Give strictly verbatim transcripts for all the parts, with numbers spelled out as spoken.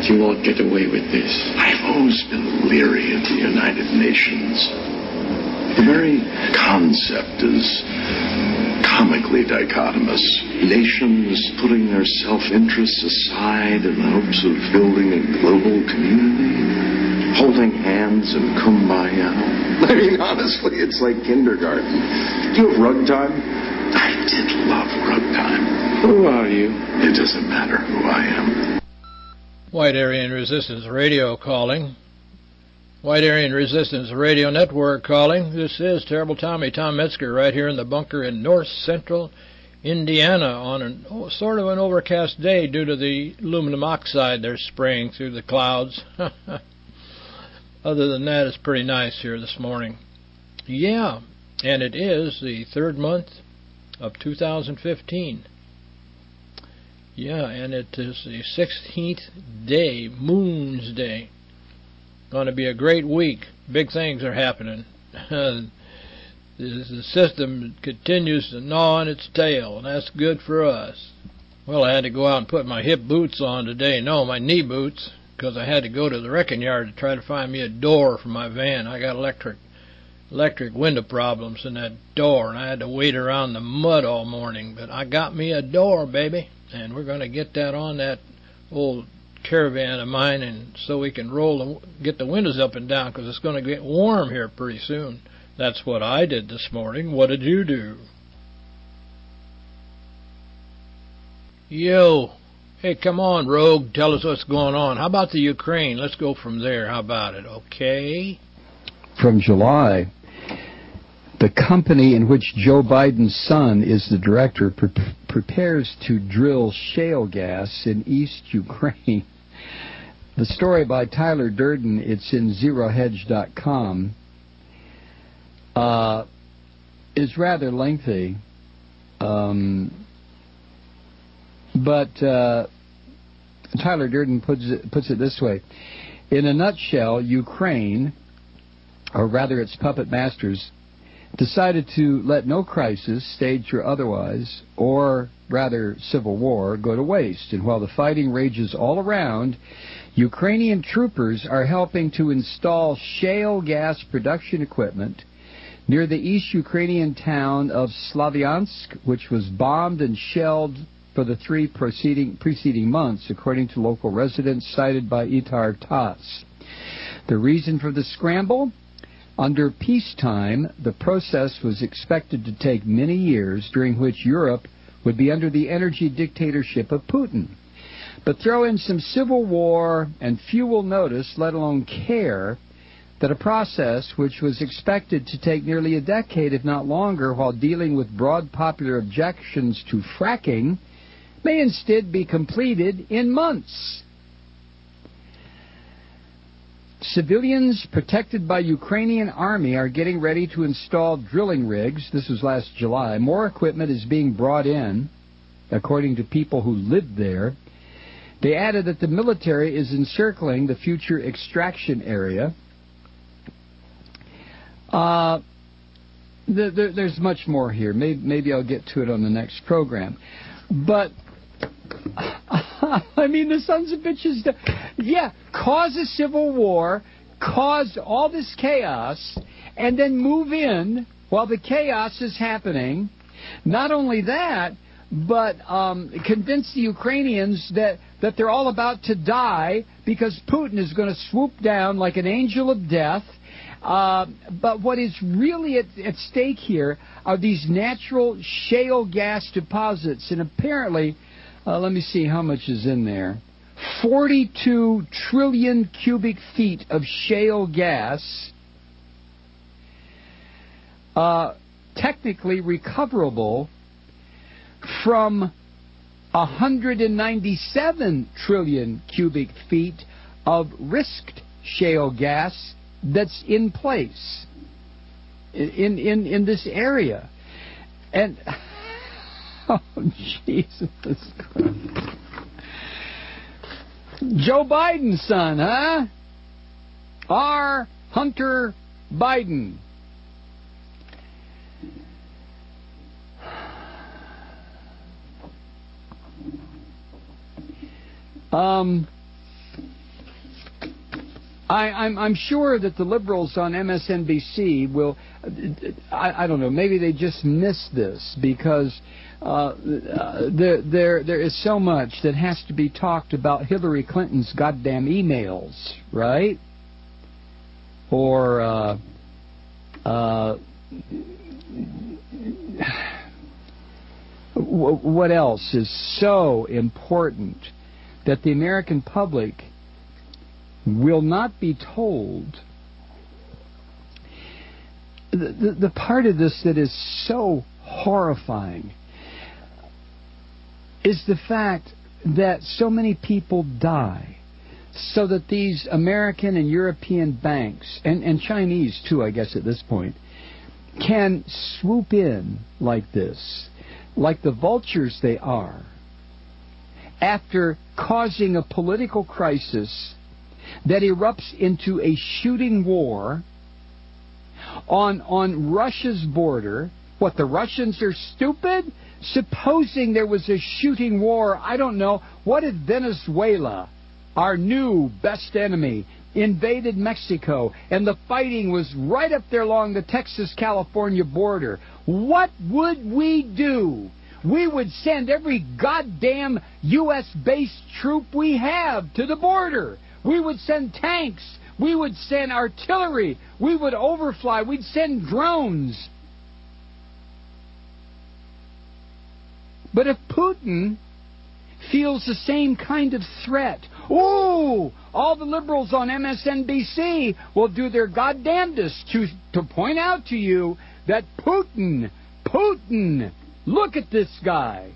You won't get away with this. I've always been leery of the United Nations. The very concept is comically dichotomous. Nations putting their self-interests aside in the hopes of building a global community, holding hands and kumbaya. I mean, honestly, it's like kindergarten. Do you have rug time? I did love rug time. Who are you? It doesn't matter who I am. White Aryan Resistance Radio calling. White Aryan Resistance Radio Network calling. This is Terrible Tommy, Tom Metzger, right here in the bunker in north central Indiana on an, oh, sort of an overcast day due to the aluminum oxide they're spraying through the clouds. Other than that, it's pretty nice here this morning. Yeah, and it is the third month of two thousand fifteen. Yeah, and it is the sixteenth day, Moon's Day. Going to be a great week. Big things are happening. The system continues to gnaw on its tail, and that's good for us. Well, I had to go out and put my hip boots on today. No, my knee boots, because I had to go to the wrecking yard to try to find me a door for my van. I got electric electric window problems in that door, and I had to wait around the mud all morning. But I got me a door, baby, and we're going to get that on that old caravan of mine, and so we can roll and get the windows up and down, because it's going to get warm here pretty soon. That's what I did this morning. What did you do? Yo, hey, come on, Rogue, tell us what's going on. How about the Ukraine? Let's go from there. How about it? Okay. From July, the company in which Joe Biden's son is the director pre prepares to drill shale gas in East Ukraine. The story by Tyler Durden, it's in zero hedge dot com, uh, is rather lengthy, um, but uh, Tyler Durden puts it, puts it this way. In a nutshell, Ukraine, or rather its puppet masters, decided to let no crisis, staged or otherwise, or rather civil war, go to waste. And while the fighting rages all around, Ukrainian troopers are helping to install shale gas production equipment near the East Ukrainian town of Slavyansk, which was bombed and shelled for the three preceding, preceding months, according to local residents cited by Itar Tass. The reason for the scramble? Under peacetime, the process was expected to take many years, during which Europe would be under the energy dictatorship of Putin. But throw in some civil war, and few will notice, let alone care, that a process which was expected to take nearly a decade, if not longer, while dealing with broad popular objections to fracking, may instead be completed in months. Civilians protected by Ukrainian army are getting ready to install drilling rigs. This was last July. More equipment is being brought in, according to people who lived there. They added that the military is encircling the future extraction area. Uh, th th there's much more here. Maybe, maybe I'll get to it on the next program. But I mean, the sons of bitches, yeah, cause a civil war, cause all this chaos, and then move in while the chaos is happening. Not only that, but um, convince the Ukrainians that, that they're all about to die because Putin is going to swoop down like an angel of death. Uh, but what is really at, at stake here are these natural shale gas deposits, and apparently, Uh, let me see how much is in there. forty-two trillion cubic feet of shale gas, uh, technically recoverable from one hundred ninety-seven trillion cubic feet of risked shale gas that's in place in, in, in this area. And oh, Jesus Christ. Joe Biden's son, huh? R. Hunter Biden. Um, I, I'm, I'm sure that the liberals on M S N B C will, I, I don't know, maybe they just missed this because uh, there, there, there is so much that has to be talked about Hillary Clinton's goddamn emails, right? Or, uh, uh, what else is so important that the American public will not be told? The, the, the part of this that is so horrifying is the fact that so many people die so that these American and European banks, and, and Chinese too, I guess at this point, can swoop in like this, like the vultures they are, after causing a political crisis that erupts into a shooting war on on Russia's border. What, the Russians are stupid? Supposing there was a shooting war, I don't know, what if Venezuela, our new best enemy, invaded Mexico and the fighting was right up there along the Texas-California border? What would we do? We would send every goddamn U S-based troop we have to the border. We would send tanks. We would send artillery. We would overfly. We'd send drones. But if Putin feels the same kind of threat, ooh, all the liberals on M S N B C will do their goddamnedest to, to point out to you that Putin, Putin, look at this guy.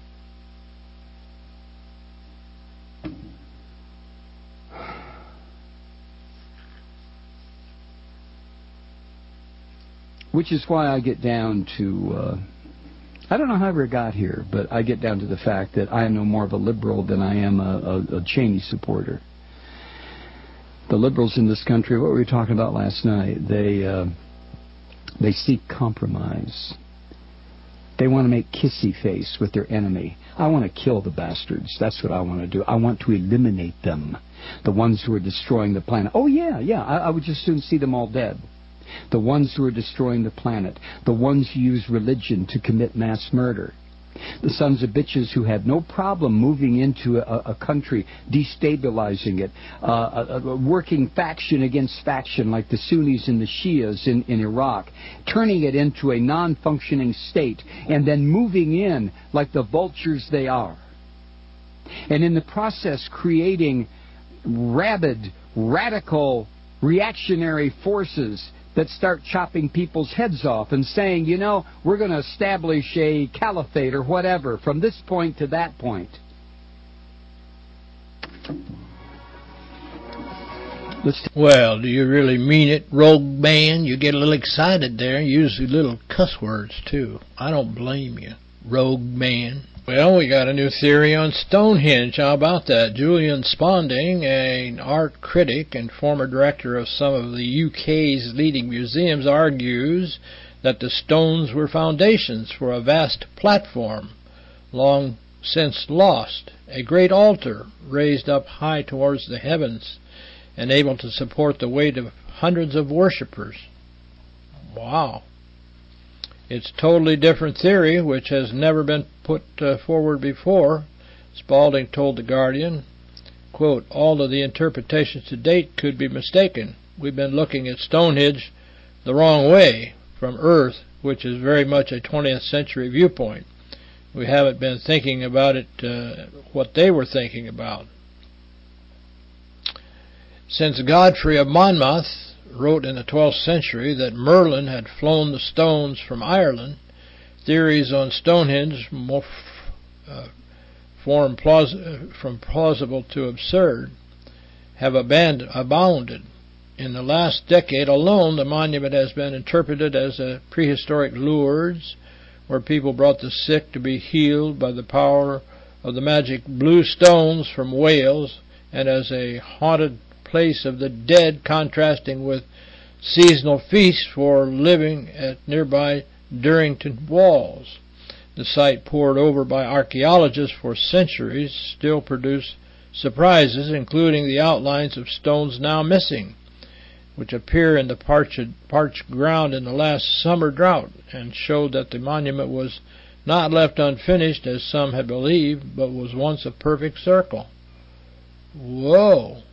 Which is why I get down to, uh, I don't know how I ever got here, but I get down to the fact that I am no more of a liberal than I am a, a, a Cheney supporter. The liberals in this country, what were we talking about last night? They, uh, they seek compromise. They want to make kissy face with their enemy. I want to kill the bastards. That's what I want to do. I want to eliminate them. The ones who are destroying the planet. Oh, yeah, yeah. I, I would just soon see them all dead. The ones who are destroying the planet. The ones who use religion to commit mass murder. The sons of bitches who had no problem moving into a, a country, destabilizing it, uh, a, a working faction against faction like the Sunnis and the Shias in, in Iraq, turning it into a non-functioning state, and then moving in like the vultures they are. And in the process creating rabid, radical, reactionary forces that start chopping people's heads off and saying, you know, we're going to establish a caliphate or whatever from this point to that point. Let's well, do you really mean it, rogue man? You get a little excited there and use the little cuss words, too. I don't blame you, rogue man. Well, we got a new theory on Stonehenge. How about that? Julian Sponding, an art critic and former director of some of the U K's leading museums, argues that the stones were foundations for a vast platform, long since lost, a great altar raised up high towards the heavens and able to support the weight of hundreds of worshippers. Wow. It's a totally different theory, which has never been put uh, forward before. Spalding told The Guardian, quote, all of the interpretations to date could be mistaken. We've been looking at Stonehenge the wrong way, from Earth, which is very much a twentieth century viewpoint. We haven't been thinking about it, uh, what they were thinking about. Since Godfrey of Monmouth wrote in the twelfth century that Merlin had flown the stones from Ireland, theories on Stonehenge more, uh, form plaus from plausible to absurd have abounded. In the last decade alone, the monument has been interpreted as a prehistoric Lourdes, where people brought the sick to be healed by the power of the magic blue stones from Wales, and as a haunted place of the dead, contrasting with seasonal feasts for living at nearby Durrington Walls. The site, pored over by archaeologists for centuries, still produce surprises, including the outlines of stones now missing. which appear in the parched, parched ground in the last summer drought, and showed that the monument was not left unfinished as some had believed, but was once a perfect circle. Whoa!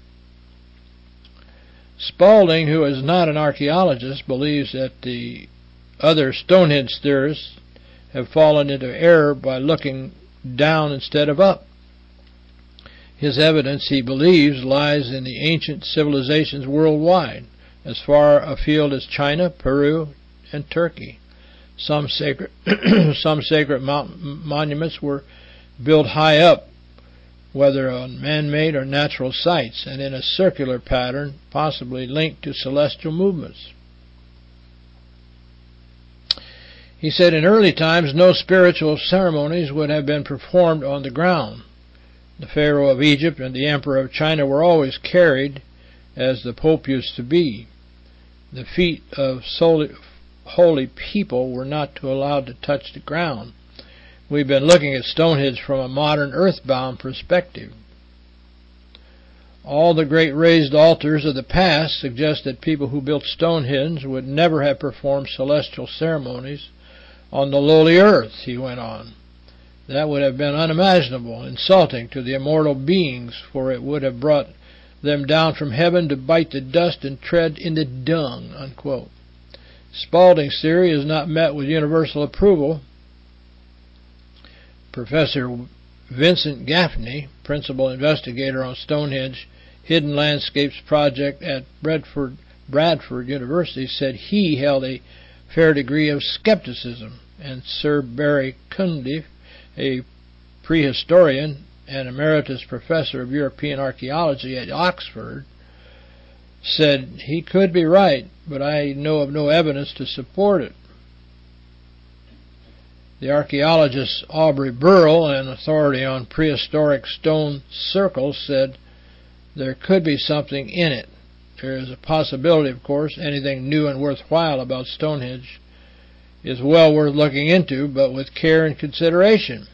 Spaulding, who is not an archaeologist, believes that the other Stonehenge theorists have fallen into error by looking down instead of up. His evidence, he believes, lies in the ancient civilizations worldwide, as far afield as China, Peru, and Turkey. Some sacred, some sacred mount monuments were built high up, whether on man-made or natural sites, and in a circular pattern, possibly linked to celestial movements. He said in early times no spiritual ceremonies would have been performed on the ground. The Pharaoh of Egypt and the Emperor of China were always carried, as the Pope used to be. The feet of holy people were not to allowed to touch the ground. We've been looking at Stonehenge from a modern earthbound perspective. All the great raised altars of the past suggest that people who built Stonehenge would never have performed celestial ceremonies on the lowly earth, he went on. That would have been unimaginable, insulting to the immortal beings, for it would have brought them down from heaven to bite the dust and tread in the dung, unquote. Spaulding's theory is not met with universal approval. Professor Vincent Gaffney, principal investigator on Stonehenge Hidden Landscapes Project at Bradford, Bradford University, said he held a fair degree of skepticism, and Sir Barry Cunliffe, a prehistorian and emeritus professor of European archaeology at Oxford, said he could be right, but I know of no evidence to support it. The archaeologist Aubrey Burrell, an authority on prehistoric stone circles, said there could be something in it. There is a possibility, of course. Anything new and worthwhile about Stonehenge is well worth looking into, but with care and consideration.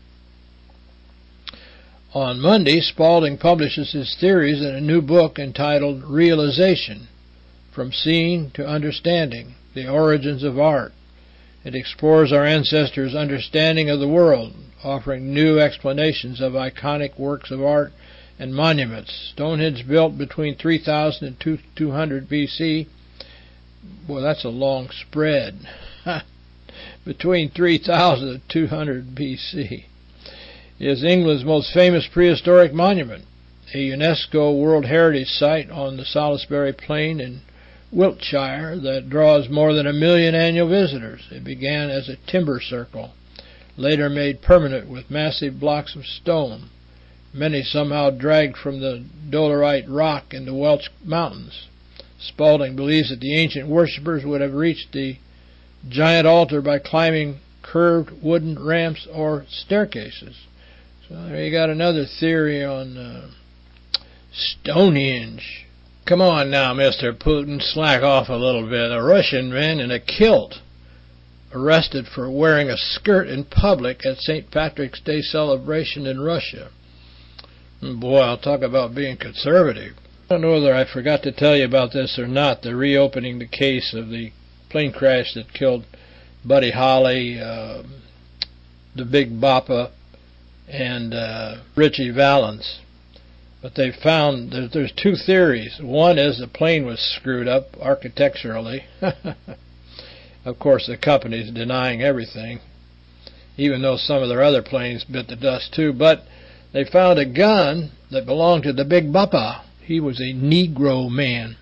On Monday, Spaulding publishes his theories in a new book entitled Realization, From Seeing to Understanding, The Origins of Art. It explores our ancestors' understanding of the world, offering new explanations of iconic works of art and monuments. Stonehenge, built between three thousand and two hundred B C, boy, that's a long spread, between three thousand and two hundred B C, is England's most famous prehistoric monument, a UNESCO World Heritage Site on the Salisbury Plain in Wiltshire that draws more than a million annual visitors. It began as a timber circle, later made permanent with massive blocks of stone, many somehow dragged from the Dolerite rock in the Welsh Mountains. Spaulding believes that the ancient worshippers would have reached the giant altar by climbing curved wooden ramps or staircases. So there you got another theory on uh, Stonehenge. Come on now, Mister Putin, slack off a little bit. A Russian man in a kilt arrested for wearing a skirt in public at Saint Patrick's Day celebration in Russia. Boy, I'll talk about being conservative. I don't know whether I forgot to tell you about this or not, the reopening the case of the plane crash that killed Buddy Holly, uh, the Big Boppa, and uh, Richie Valens. But they found that there's two theories. One is the plane was screwed up architecturally. Of course, the company's denying everything, even though some of their other planes bit the dust too. But they found a gun that belonged to the Big Boppa. He was a Negro man.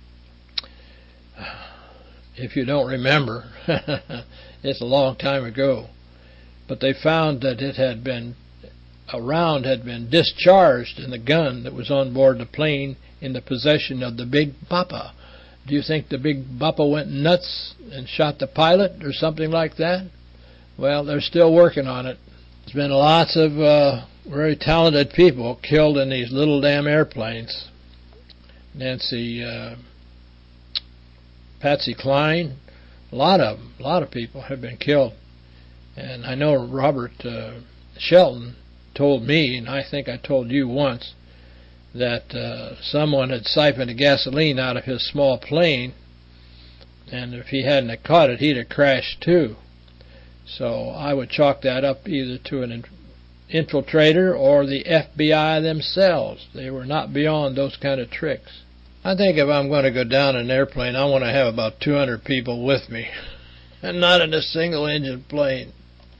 If you don't remember, it's a long time ago. But they found that it had been a round had been discharged in the gun that was on board the plane in the possession of the Big Boppa. Do you think the Big Boppa went nuts and shot the pilot or something like that? Well, they're still working on it. There's been lots of uh, very talented people killed in these little damn airplanes. Nancy, uh, Patsy Cline, a lot of them, a lot of people have been killed. And I know Robert uh, Shelton told me, and I think I told you once, that uh, someone had siphoned the gasoline out of his small plane, and if he hadn't have caught it, he'd have crashed too. So I would chalk that up either to an infiltrator or the F B I themselves. They were not beyond those kind of tricks. I think if I'm going to go down in an airplane, I want to have about two hundred people with me, and not in a single-engine plane.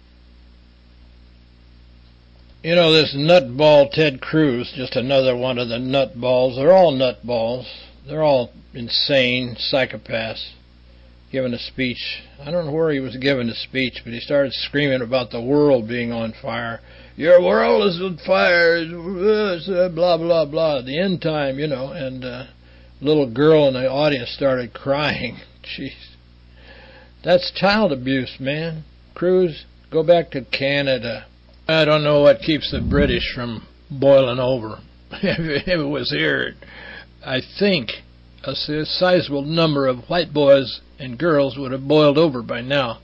You know, this nutball Ted Cruz, just another one of the nutballs. They're all nutballs. They're all insane psychopaths. Giving a speech. I don't know where he was giving the speech, but he started screaming about the world being on fire. Your world is on fire, blah, blah, blah. The end time, you know, and uh, a little girl in the audience started crying. Jeez. That's child abuse, man. Cruz, go back to Canada. I don't know what keeps the British from boiling over. If it was here, I think a sizable number of white boys and girls would have boiled over by now.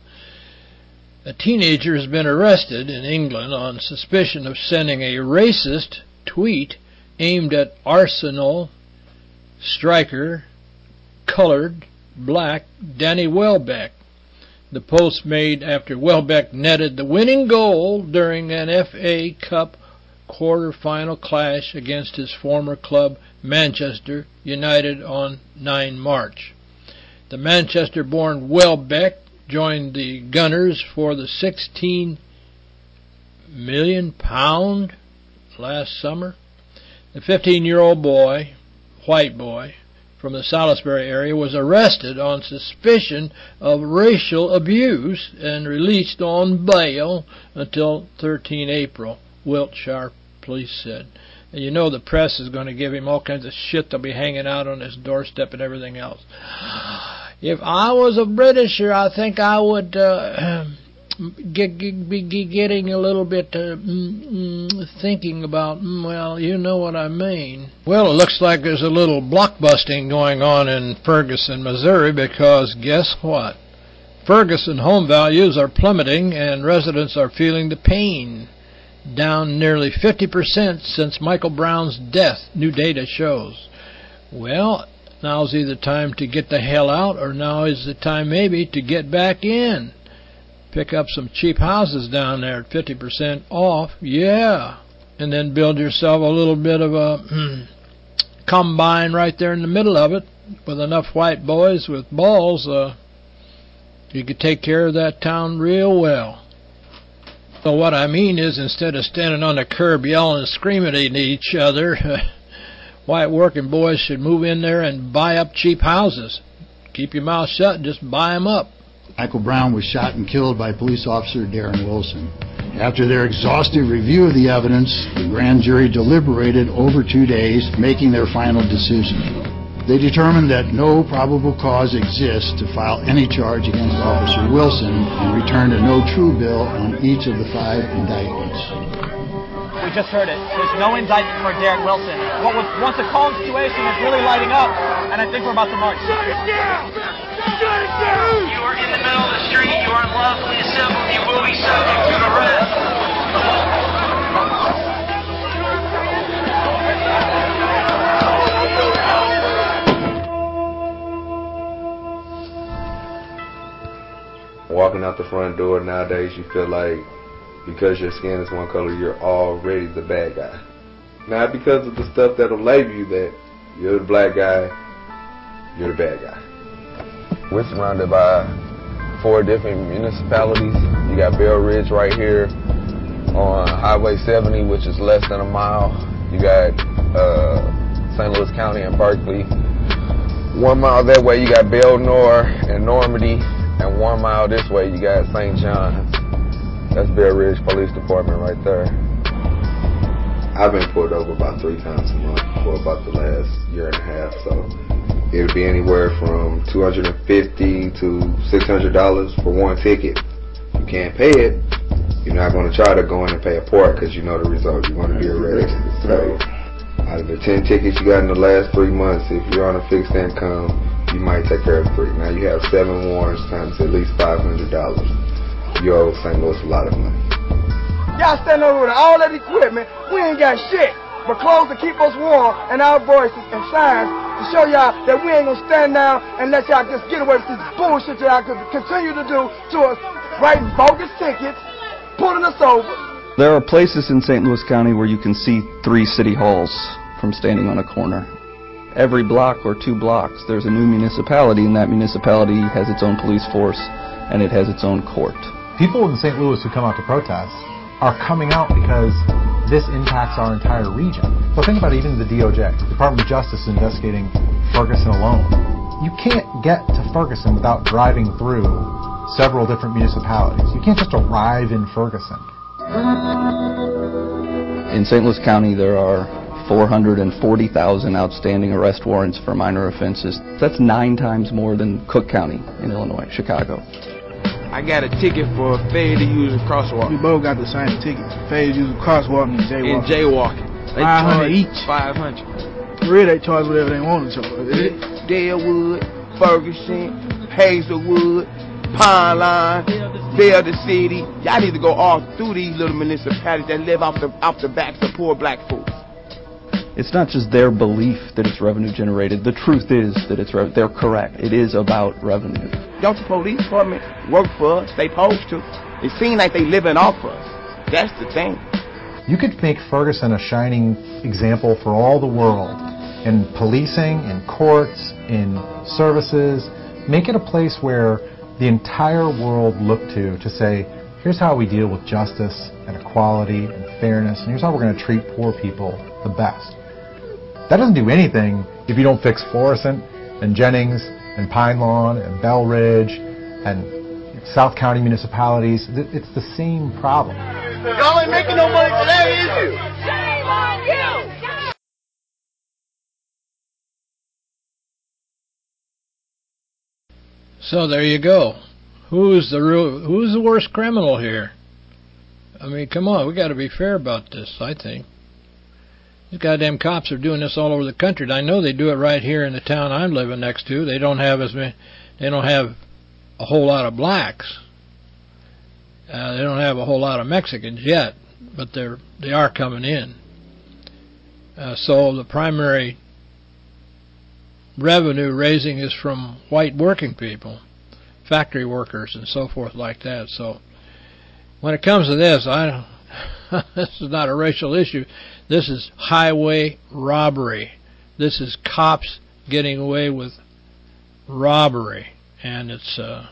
A teenager has been arrested in England on suspicion of sending a racist tweet aimed at Arsenal striker, colored, black Danny Welbeck. The post made after Welbeck netted the winning goal during an F A Cup quarter-final clash against his former club Manchester United on the ninth of March. The Manchester-born Welbeck joined the Gunners for the sixteen million pound last summer. The fifteen-year-old boy, white boy, from the Salisbury area was arrested on suspicion of racial abuse and released on bail until the thirteenth of April, Wiltshire police said. And you know the press is going to give him all kinds of shit. They'll be hanging out on his doorstep and everything else. If I was a Britisher, I think I would uh, get, get, be getting a little bit uh, mm, mm, thinking about, mm, well, you know what I mean. Well, it looks like there's a little blockbusting going on in Ferguson, Missouri, because guess what? Ferguson home values are plummeting and residents are feeling the pain. Down nearly fifty percent since Michael Brown's death, new data shows. Well, now's either time to get the hell out, or now is the time maybe to get back in. Pick up some cheap houses down there at fifty percent off, yeah. And then build yourself a little bit of a hmm, combine right there in the middle of it, with enough white boys with balls, uh, you could take care of that town real well. So what I mean is, instead of standing on the curb yelling and screaming at each other, white working boys should move in there and buy up cheap houses. Keep your mouth shut and just buy them up. Michael Brown was shot and killed by police officer Darren Wilson. After their exhaustive review of the evidence, the grand jury deliberated over two days, making their final decision. They determined that no probable cause exists to file any charge against Officer Wilson and returned a no true bill on each of the five indictments. We just heard it. There's no indictment for Derek Wilson. What was once a calm situation is really lighting up, and I think we're about to march. Shut it down! Shut it down! You are in the middle of the street. You are unlawfully assembled. You will be subject to arrest. Walking out the front door nowadays, you feel like because your skin is one color, you're already the bad guy. Not because of the stuff that'll label you that you're the black guy, you're the bad guy. We're surrounded by four different municipalities. You got Bell Ridge right here on Highway seventy, which is less than a mile. You got uh, Saint Louis County and Berkeley. One mile that way, you got Belle Noire and Normandy. And one mile this way, you got Saint John's. That's Bell Ridge Police Department right there. I've been pulled over about three times a month for about the last year and a half. So it'll be anywhere from two hundred fifty dollars to six hundred dollars for one ticket. You can't pay it, you're not going to try to go in and pay a port because you know the result. You're going to be arrested. So out of the ten tickets you got in the last three months, if you're on a fixed income, you might take care of three. Now you have seven warrants times at least five hundred dollars. You owe Saint Louis a lot of money. Y'all stand over with all that equipment. We ain't got shit. but clothes to keep us warm, and our voices and signs to show y'all that we ain't gonna stand down and let y'all just get away with this bullshit that y'all could continue to do to us, writing bogus tickets, pulling us over. There are places in Saint Louis County where you can see three city halls from standing on a corner. Every block or two blocks, there's a new municipality, and that municipality has its own police force, and it has its own court. People in Saint Louis who come out to protest are coming out because this impacts our entire region. So think about even the D O J, the Department of Justice, investigating Ferguson alone. You can't get to Ferguson without driving through several different municipalities. You can't just arrive in Ferguson. In Saint Louis County, there are four hundred forty thousand outstanding arrest warrants for minor offenses. That's nine times more than Cook County in Illinois, Chicago. I got a ticket for failure to use a crosswalk. We both got the same ticket. Failure to use a crosswalk and jaywalking. And jaywalking. five hundred each. five hundred. Really, they charge whatever they want to charge. Dalewood, Ferguson, Hazelwood, Pine Line, Delta City. Y'all need to go all through these little municipalities that live off the off the backs of poor black folks. It's not just their belief that it's revenue generated. The truth is that it's re- they're correct. It is about revenue. Don't the police department work for us? They supposed to. It seems like they living off us. That's the thing. You could make Ferguson a shining example for all the world in policing, in courts, in services. Make it a place where the entire world look to to say, here's how we deal with justice and equality and fairness, and here's how we're going to treat poor people the best. That doesn't do anything if you don't fix Florissant and Jennings and Pine Lawn and Bell Ridge and South County municipalities. It's the same problem. Y'all ain't making no money for that, is you? Shame on you! So there you go. Who's the real, who's the worst criminal here? I mean, come on, we got to be fair about this, I think. These goddamn cops are doing this all over the country. And I know they do it right here in the town I'm living next to. They don't have as many, they don't have a whole lot of blacks. Uh, they don't have a whole lot of Mexicans yet, but they're they are coming in. Uh, so the primary revenue raising is from white working people, factory workers, and so forth like that. So when it comes to this, I don't. This is not a racial issue. This is highway robbery. This is cops getting away with robbery, and it's uh,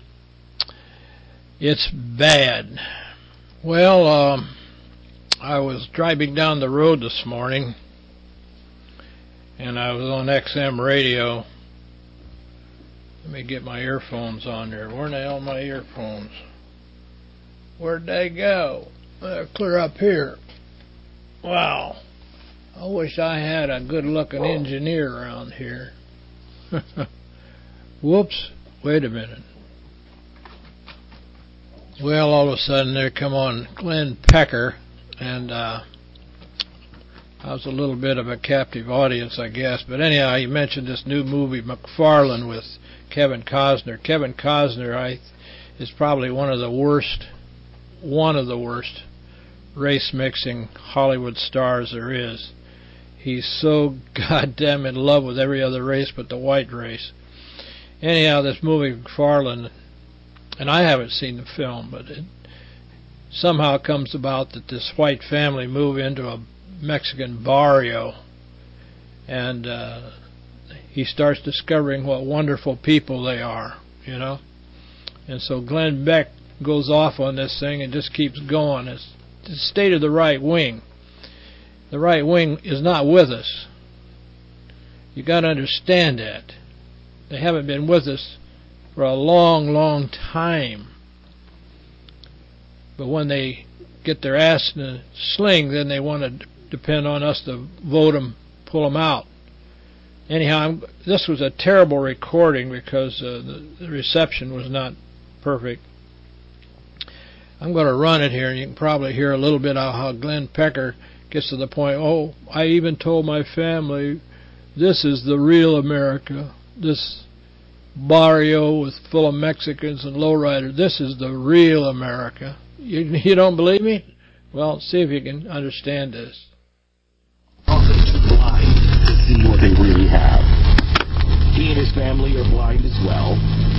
it's bad. Well, um, I was driving down the road this morning, and I was on X M radio. Let me get my earphones on there. Where the hell are my earphones? Where'd they go? They're clear up here. Wow. I wish I had a good-looking engineer around here. Whoops. Wait a minute. Well, all of a sudden there come on Glenn Pecker, and uh, I was a little bit of a captive audience, I guess. But anyhow, he mentioned this new movie, McFarlane, with Kevin Costner. Kevin Costner, I, is probably one of the worst one of the worst race-mixing Hollywood stars there is. He's so goddamn in love with every other race but the white race. Anyhow, this movie McFarlane, and I haven't seen the film, but it somehow comes about that this white family move into a Mexican barrio, and uh, he starts discovering what wonderful people they are, you know. And so Glenn Beck goes off on this thing and just keeps going. It's the state of the right wing. The right wing is not with us. You got to understand that. They haven't been with us for a long, long time. But when they get their ass in a sling, then they want to depend on us to vote them, pull them out. Anyhow, I'm, this was a terrible recording because uh, the, the reception was not perfect. I'm going to run it here, and you can probably hear a little bit of how Glenn Pecker gets to the point, oh, I even told my family, this is the real America. This barrio with full of Mexicans and lowriders, this is the real America. You, you don't believe me? Well, see if you can understand this.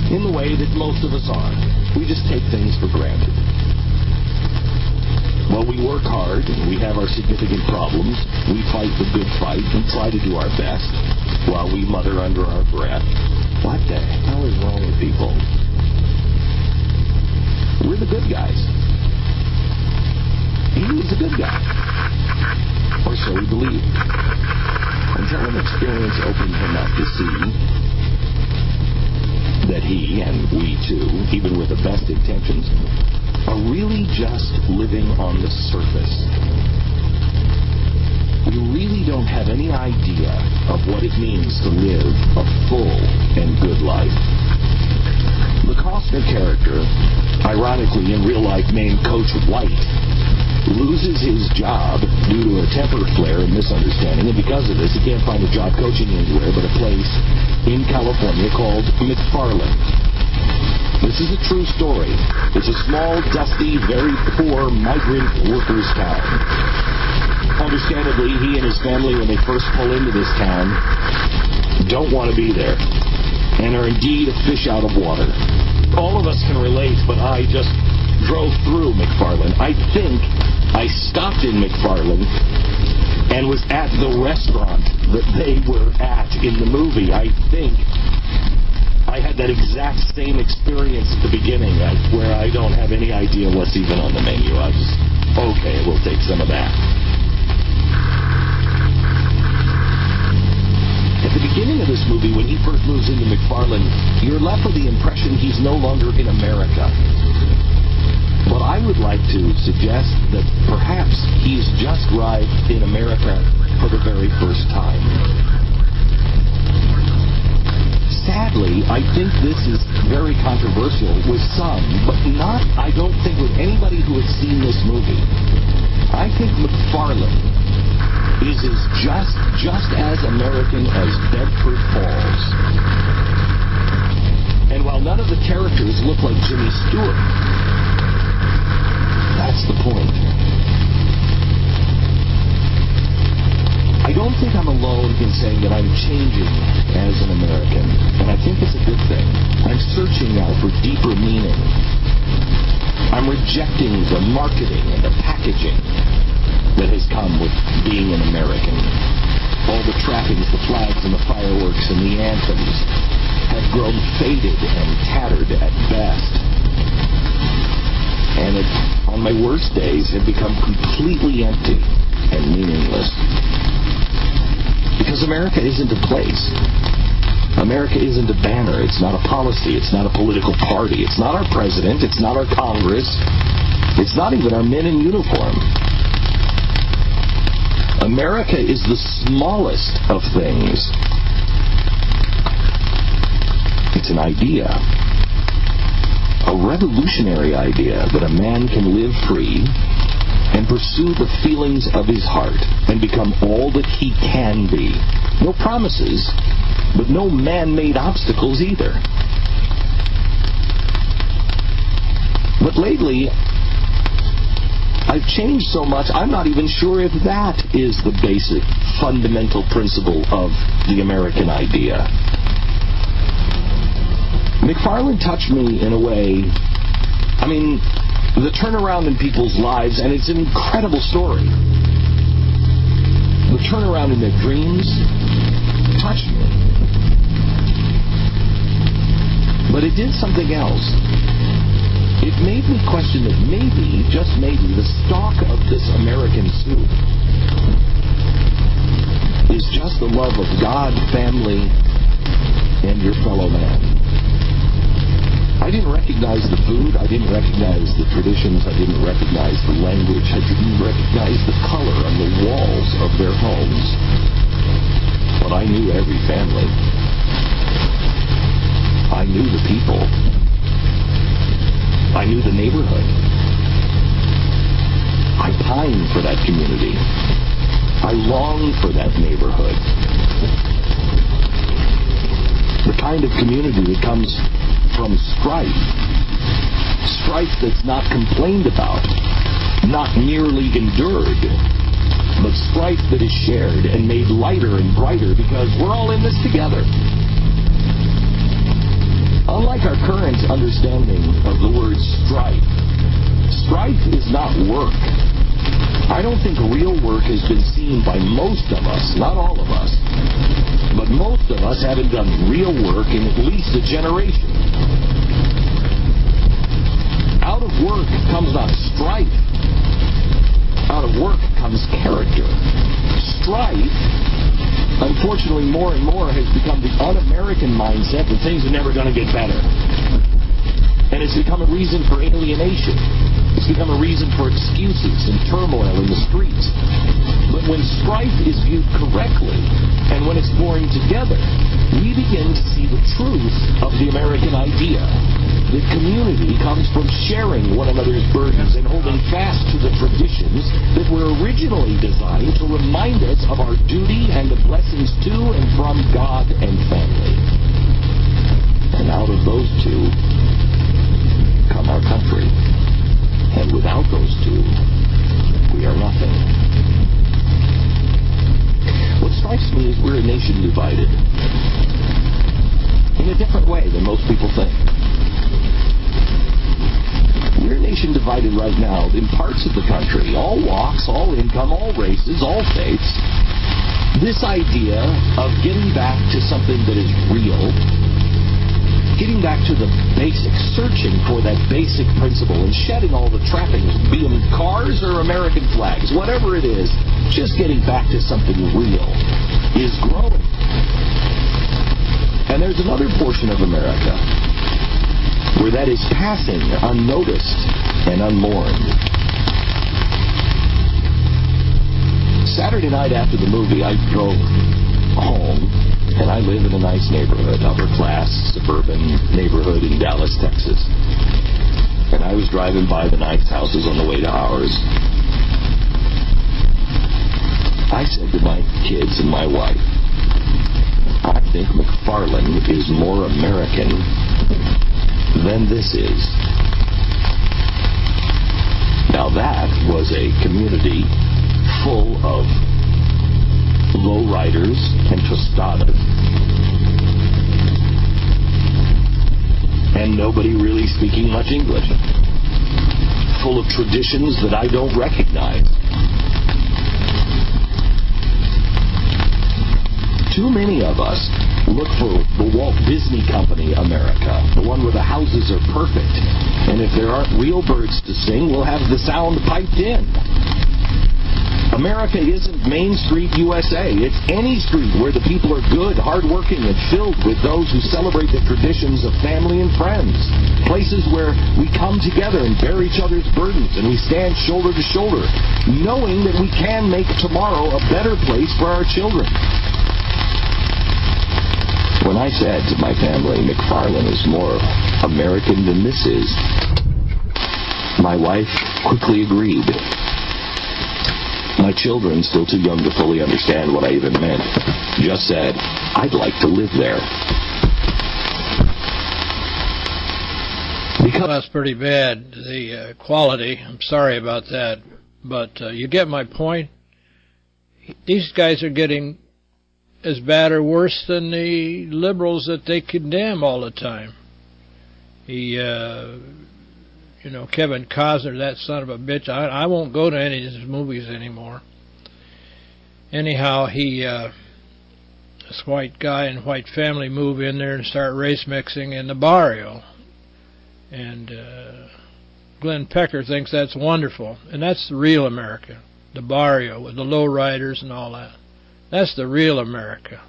in the way that most of us are. We just take things for granted. Well, we work hard, and we have our significant problems. We fight the good fight and try to do our best while we mutter under our breath, what the hell is wrong with people? We're the good guys. He was a good guy. Or so he believed. Until an experience opened him up to see that he, and we too, even with the best intentions, are really just living on the surface. We really don't have any idea of what it means to live a full and good life. The Costner character, ironically in real life named Coach White, loses his job due to a temper flare and misunderstanding, and because of this he can't find a job coaching anywhere but a place in California called McFarland. This is a true story. It's a small, dusty, very poor migrant workers' town. Understandably, he and his family, when they first pull into this town, don't want to be there, and are indeed a fish out of water. All of us can relate, but I just drove through McFarland. I think I stopped in McFarland and was at the restaurant that they were at in the movie. I think I had that exact same experience at the beginning, where I don't have any idea what's even on the menu. I just, okay, we'll take some of that. At the beginning of this movie, when he first moves into McFarland, you're left with the impression he's no longer in America. But I would like to suggest that perhaps he's just arrived in America for the very first time. Sadly, I think this is very controversial with some, but not, I don't think, with anybody who has seen this movie. I think McFarland is, is just, just as American as Bedford Falls. And while none of the characters look like Jimmy Stewart, that's the point. I don't think I'm alone in saying that I'm changing as an American, and I think it's a good thing. I'm searching now for deeper meaning. I'm rejecting the marketing and the packaging that has come with being an American. All the trappings, the flags and the fireworks and the anthems have grown faded and tattered at best. And it, on my worst days, have become completely empty and meaningless. Because America isn't a place. America isn't a banner. It's not a policy. It's not a political party. It's not our president. It's not our Congress. It's not even our men in uniform. America is the smallest of things. It's an idea. A revolutionary idea that a man can live free and pursue the feelings of his heart and become all that he can be. No promises, but no man-made obstacles either. But lately, I've changed so much, I'm not even sure if that is the basic, fundamental principle of the American idea. McFarland touched me in a way, I mean, the turnaround in people's lives, and it's an incredible story. The turnaround in their dreams touched me. But it did something else. It made me question that maybe, just maybe, the stock of this American soup is just the love of God, family, and your fellow man. I didn't recognize the food, I didn't recognize the traditions, I didn't recognize the language, I didn't recognize the color on the walls of their homes. But I knew every family. I knew the people. I knew the neighborhood. I pined for that community. I longed for that neighborhood. The kind of community that comes from strife. Strife that's not complained about, not merely endured, but strife that is shared and made lighter and brighter because we're all in this together. Unlike our current understanding of the word strife, strife is not work. I don't think real work has been seen by most of us, not all of us, but most of us haven't done real work in at least a generation. Out of work comes not strife. Out of work comes character. Strife, unfortunately, more and more has become the un-American mindset that things are never going to get better. And it's become a reason for alienation. It's become a reason for excuses and turmoil in the streets. But when strife is viewed correctly, and when it's born together, we begin to see the truth of the American idea. That community comes from sharing one another's burdens and holding fast to the traditions that were originally designed to remind us of our duty and the blessings to and from God and family. And out of those two come our country. And without those two, we are nothing. What strikes me is we're a nation divided. In a different way than most people think. We're a nation divided right now in parts of the country, all walks, all income, all races, all faiths. This idea of getting back to something that is real, getting back to the basic, searching for that basic principle and shedding all the trappings, be them cars or American flags, whatever it is, just getting back to something real is growing. And there's another portion of America where that is passing unnoticed and unmourned. Saturday night after the movie, I drove home, and I live in a nice neighborhood, upper-class, suburban neighborhood in Dallas, Texas. And I was driving by the nice houses on the way to ours. I said to my kids and my wife, I think McFarland is more American than this is. Now that was a community full of lowriders and tostadas. And nobody really speaking much English. Full of traditions that I don't recognize. Too many of us look for the Walt Disney Company America, the one where the houses are perfect. And if there aren't real birds to sing, we'll have the sound piped in. America isn't Main Street, U S A. It's any street where the people are good, hardworking, and filled with those who celebrate the traditions of family and friends. Places where we come together and bear each other's burdens, and we stand shoulder to shoulder, knowing that we can make tomorrow a better place for our children. When I said to my family, McFarland is more American than this is, my wife quickly agreed. My children, still too young to fully understand what I even meant, just said, I'd like to live there. Because that's pretty bad, the uh, quality. I'm sorry about that. But uh, you get my point. These guys are getting as bad or worse than the liberals that they condemn all the time. He, uh, you know, Kevin Costner, that son of a bitch, I, I won't go to any of his movies anymore. Anyhow, he, uh, this white guy and white family move in there and start race mixing in the barrio. And uh, Glenn Pecker thinks that's wonderful. And that's the real America, the barrio with the lowriders and all that. That's the real America.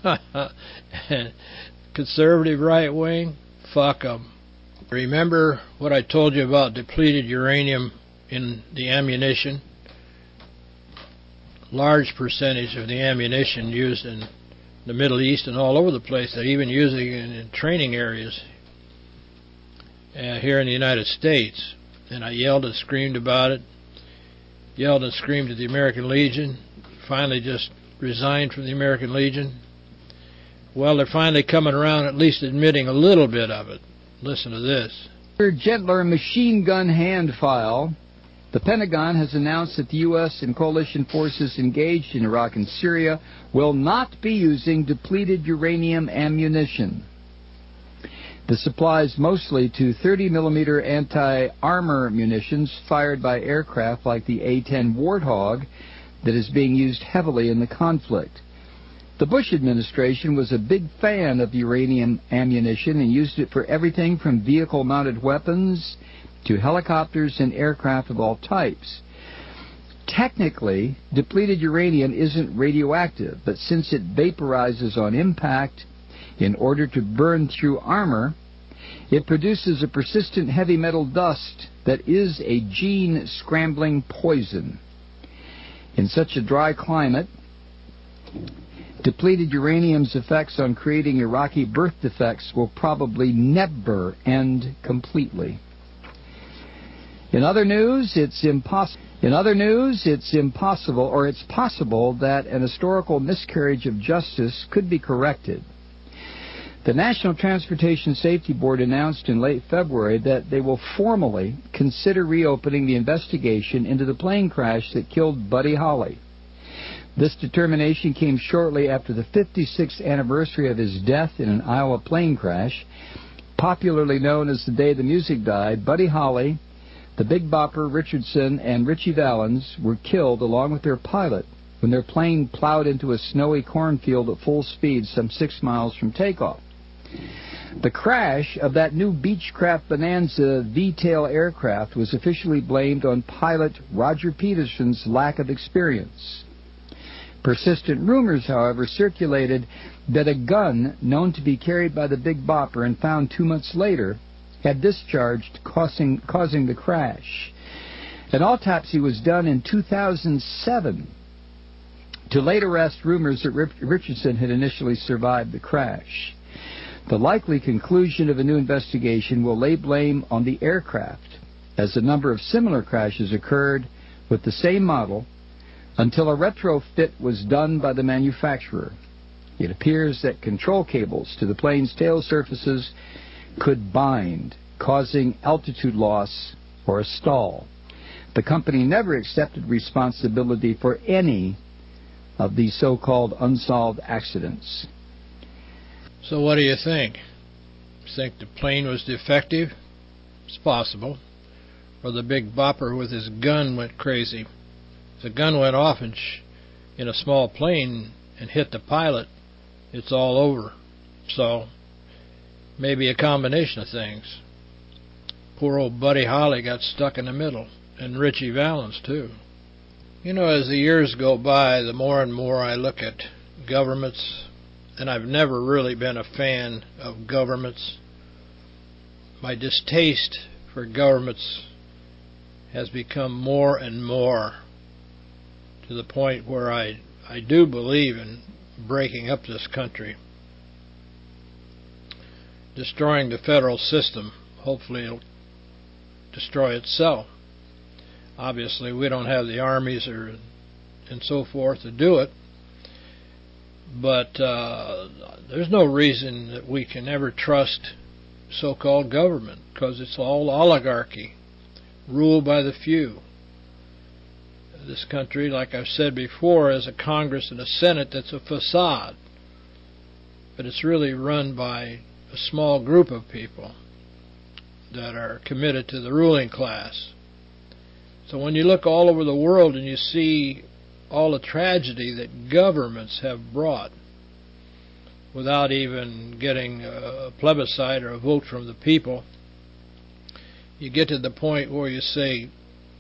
Conservative right wing, fuck them. Remember what I told you about depleted uranium in the ammunition? Large percentage of the ammunition used in the Middle East and all over the place. They're even using it in, in training areas uh, here in the United States. And I yelled and screamed about it. Yelled and screamed at the American Legion. Finally just resigned from the American Legion. Well, they're finally coming around at least admitting a little bit of it. Listen to this. Gentler machine gun hand file. The Pentagon has announced that the U S and coalition forces engaged in Iraq and Syria will not be using depleted uranium ammunition. This applies mostly to thirty millimeter anti-armor munitions fired by aircraft like the A ten Warthog that is being used heavily in the conflict. The Bush administration was a big fan of uranium ammunition and used it for everything from vehicle-mounted weapons to helicopters and aircraft of all types. Technically, depleted uranium isn't radioactive, but since it vaporizes on impact in order to burn through armor, it produces a persistent heavy metal dust that is a gene-scrambling poison. In such a dry climate, depleted uranium's effects on creating Iraqi birth defects will probably never end completely. In other news, it's impossible. In other news, it's impossible, or it's possible that an historical miscarriage of justice could be corrected. The National Transportation Safety Board announced in late February that they will formally consider reopening the investigation into the plane crash that killed Buddy Holly. This determination came shortly after the fifty-sixth anniversary of his death in an Iowa plane crash. Popularly known as the day the music died, Buddy Holly, the Big Bopper Richardson, and Richie Valens were killed along with their pilot when their plane plowed into a snowy cornfield at full speed some six miles from takeoff. The crash of that new Beechcraft Bonanza V-tail aircraft was officially blamed on pilot Roger Peterson's lack of experience. Persistent rumors, however, circulated that a gun known to be carried by the Big Bopper and found two months later had discharged, causing, causing the crash. An autopsy was done in two thousand seven to later arrest rumors that Rip Richardson had initially survived the crash. The likely conclusion of a new investigation will lay blame on the aircraft, as a number of similar crashes occurred with the same model until a retrofit was done by the manufacturer. It appears that control cables to the plane's tail surfaces could bind, causing altitude loss or a stall. The company never accepted responsibility for any of these so-called unsolved accidents. So what do you think? You think the plane was defective? It's possible. Or the Big Bopper with his gun went crazy. If the gun went off in, sh in a small plane and hit the pilot, it's all over. So maybe a combination of things. Poor old Buddy Holly got stuck in the middle, and Richie Valens too. You know, as the years go by, the more and more I look at governments, and I've never really been a fan of governments. My distaste for governments has become more and more, to the point where I, I do believe in breaking up this country, destroying the federal system. Hopefully it'll destroy itself. Obviously we don't have the armies or and so forth to do it, but uh, there's no reason that we can ever trust so-called government, because it's all oligarchy, ruled by the few. This country, like I've said before, has a Congress and a Senate that's a facade, but it's really run by a small group of people that are committed to the ruling class. So when you look all over the world and you see all the tragedy that governments have brought without even getting a plebiscite or a vote from the people, you get to the point where you say,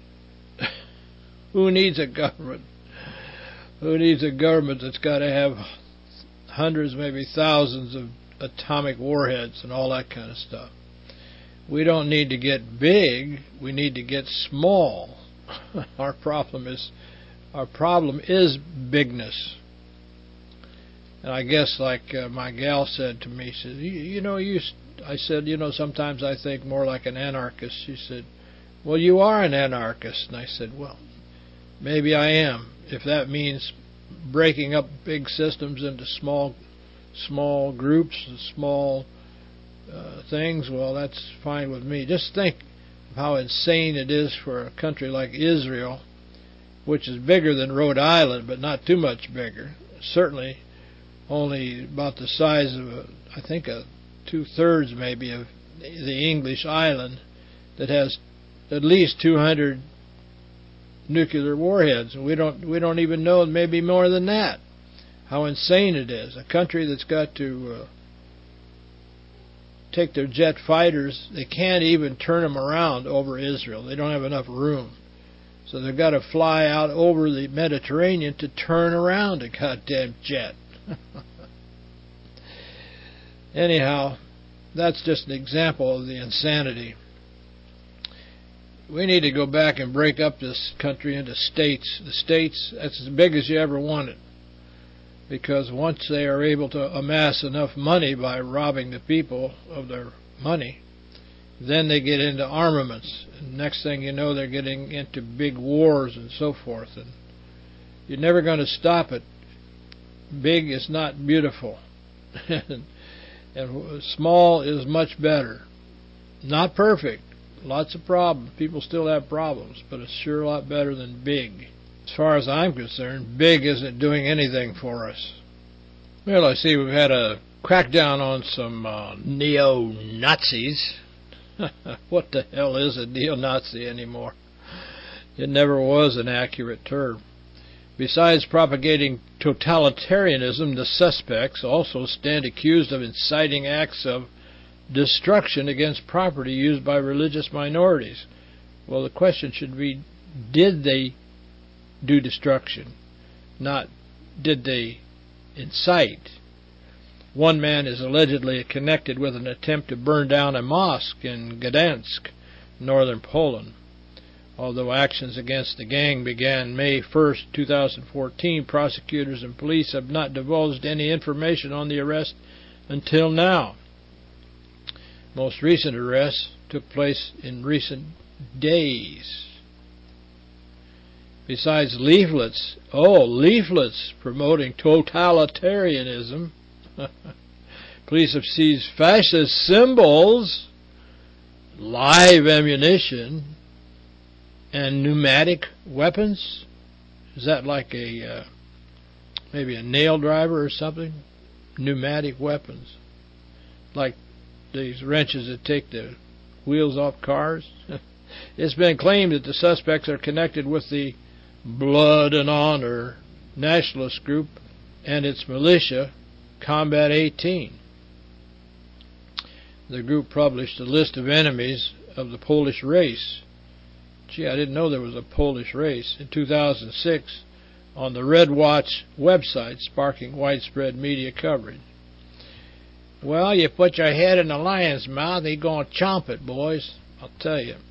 who needs a government? Who needs a government that's got to have hundreds, maybe thousands of atomic warheads and all that kind of stuff? We don't need to get big, we need to get small. Our problem is our problem is bigness. And I guess, like uh, my gal said to me, she said, you, you know, you I said, you know, sometimes I think more like an anarchist. She said, well, you are an anarchist. And I said, well, maybe I am, if that means breaking up big systems into small small groups and small uh, things. Well, that's fine with me. Just think of how insane it is for a country like Israel, which is bigger than Rhode Island, but not too much bigger. Certainly only about the size of, a, I think, a two-thirds maybe of the English island that has at least two hundred nuclear warheads. We don't we don't even know, maybe more than that. How insane it is. A country that's got to uh, take their jet fighters, they can't even turn them around over Israel. They don't have enough room. So they've got to fly out over the Mediterranean to turn around a goddamn jet. Anyhow, that's just an example of the insanity. We need to go back and break up this country into states. The states, that's as big as you ever want it. Because once they are able to amass enough money by robbing the people of their money, then they get into armaments. And next thing you know, they're getting into big wars and so forth. And you're never going to stop it. Big is not beautiful. and, and small is much better. Not perfect. Lots of problems. People still have problems, but it's sure a lot better than big. As far as I'm concerned, big isn't doing anything for us. Well, I see we've had a crackdown on some uh, neo-Nazis. What the hell is a neo-Nazi anymore? It never was an accurate term. Besides propagating totalitarianism, the suspects also stand accused of inciting acts of destruction against property used by religious minorities. Well, the question should be, did they do destruction? Not, did they incite? One man is allegedly connected with an attempt to burn down a mosque in Gdansk, northern Poland. Although actions against the gang began May first, two thousand fourteen, prosecutors and police have not divulged any information on the arrest until now. Most recent arrests took place in recent days. Besides leaflets, oh, leaflets promoting totalitarianism, police have seized fascist symbols, live ammunition, and pneumatic weapons. Is that like a uh, maybe a nail driver or something? Pneumatic weapons, like these wrenches that take the wheels off cars. It's been claimed that the suspects are connected with the Blood and Honor nationalist group and its militia, Combat eighteen. The group published a list of enemies of the Polish race. Gee, I didn't know there was a Polish race. In two thousand six, on the Red Watch website, sparking widespread media coverage. Well, you put your head in the lion's mouth, he's going to chomp it, boys. I'll tell you.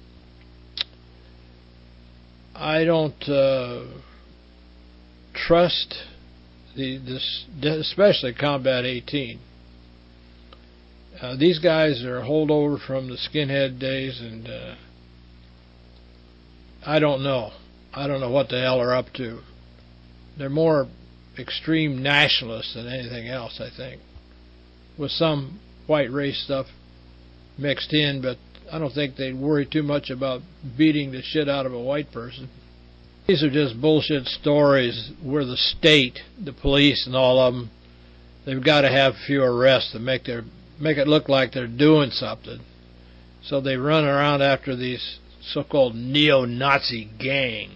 I don't uh, trust the this, especially Combat eighteen. Uh, these guys are a holdover from the skinhead days, and uh, I don't know. I don't know what the hell they're up to. They're more extreme nationalists than anything else, I think, with some white race stuff mixed in, but I don't think they'd worry too much about beating the shit out of a white person. These are just bullshit stories where the state, the police and all of them, they've got to have a few arrests to make their make it look like they're doing something. So they run around after these so-called neo-Nazi gang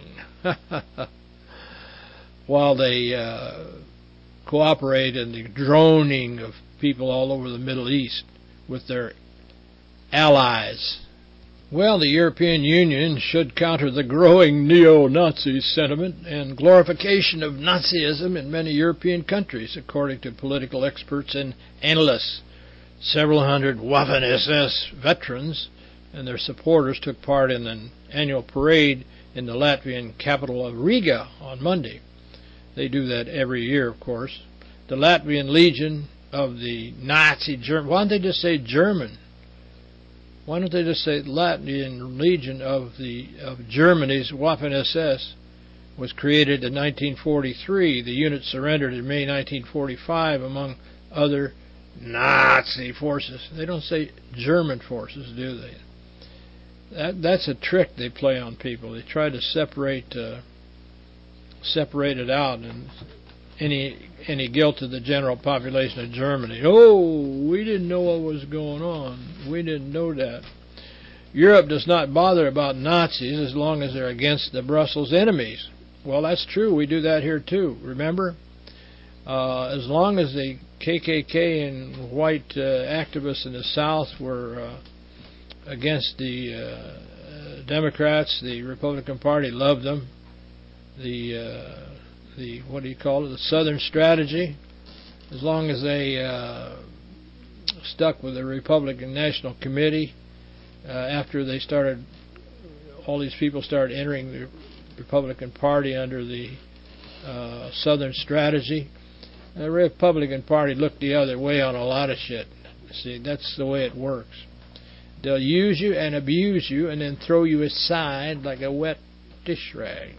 while they uh, cooperate in the droning of people all over the Middle East with their allies. Well, the European Union should counter the growing neo-Nazi sentiment and glorification of Nazism in many European countries, according to political experts and analysts. Several hundred Waffen-S S veterans and their supporters took part in an annual parade in the Latvian capital of Riga on Monday. They do that every year, of course. The Latvian Legion of the Nazi German. Why don't they just say German? Why don't they just say Latvian Legion of the of Germany's Waffen-S S was created in nineteen forty-three. The unit surrendered in May nineteen forty-five, among other Nazi forces. They don't say German forces, do they? That that's a trick they play on people. They try to separate uh, separate it out, and any any guilt to the general population of Germany. Oh, we didn't know what was going on. We didn't know that. Europe does not bother about Nazis as long as they're against the Brussels enemies. Well, that's true. We do that here too. Remember? Uh, as long as the K K K and white uh, activists in the South were uh, against the uh, Democrats, the Republican Party loved them. The uh, the what do you call it? The Southern strategy. As long as they uh, stuck with the Republican National Committee, uh, after they started, all these people started entering the Republican Party under the uh, Southern strategy. The Republican Party looked the other way on a lot of shit. See, that's the way it works. They'll use you and abuse you and then throw you aside like a wet dish rag.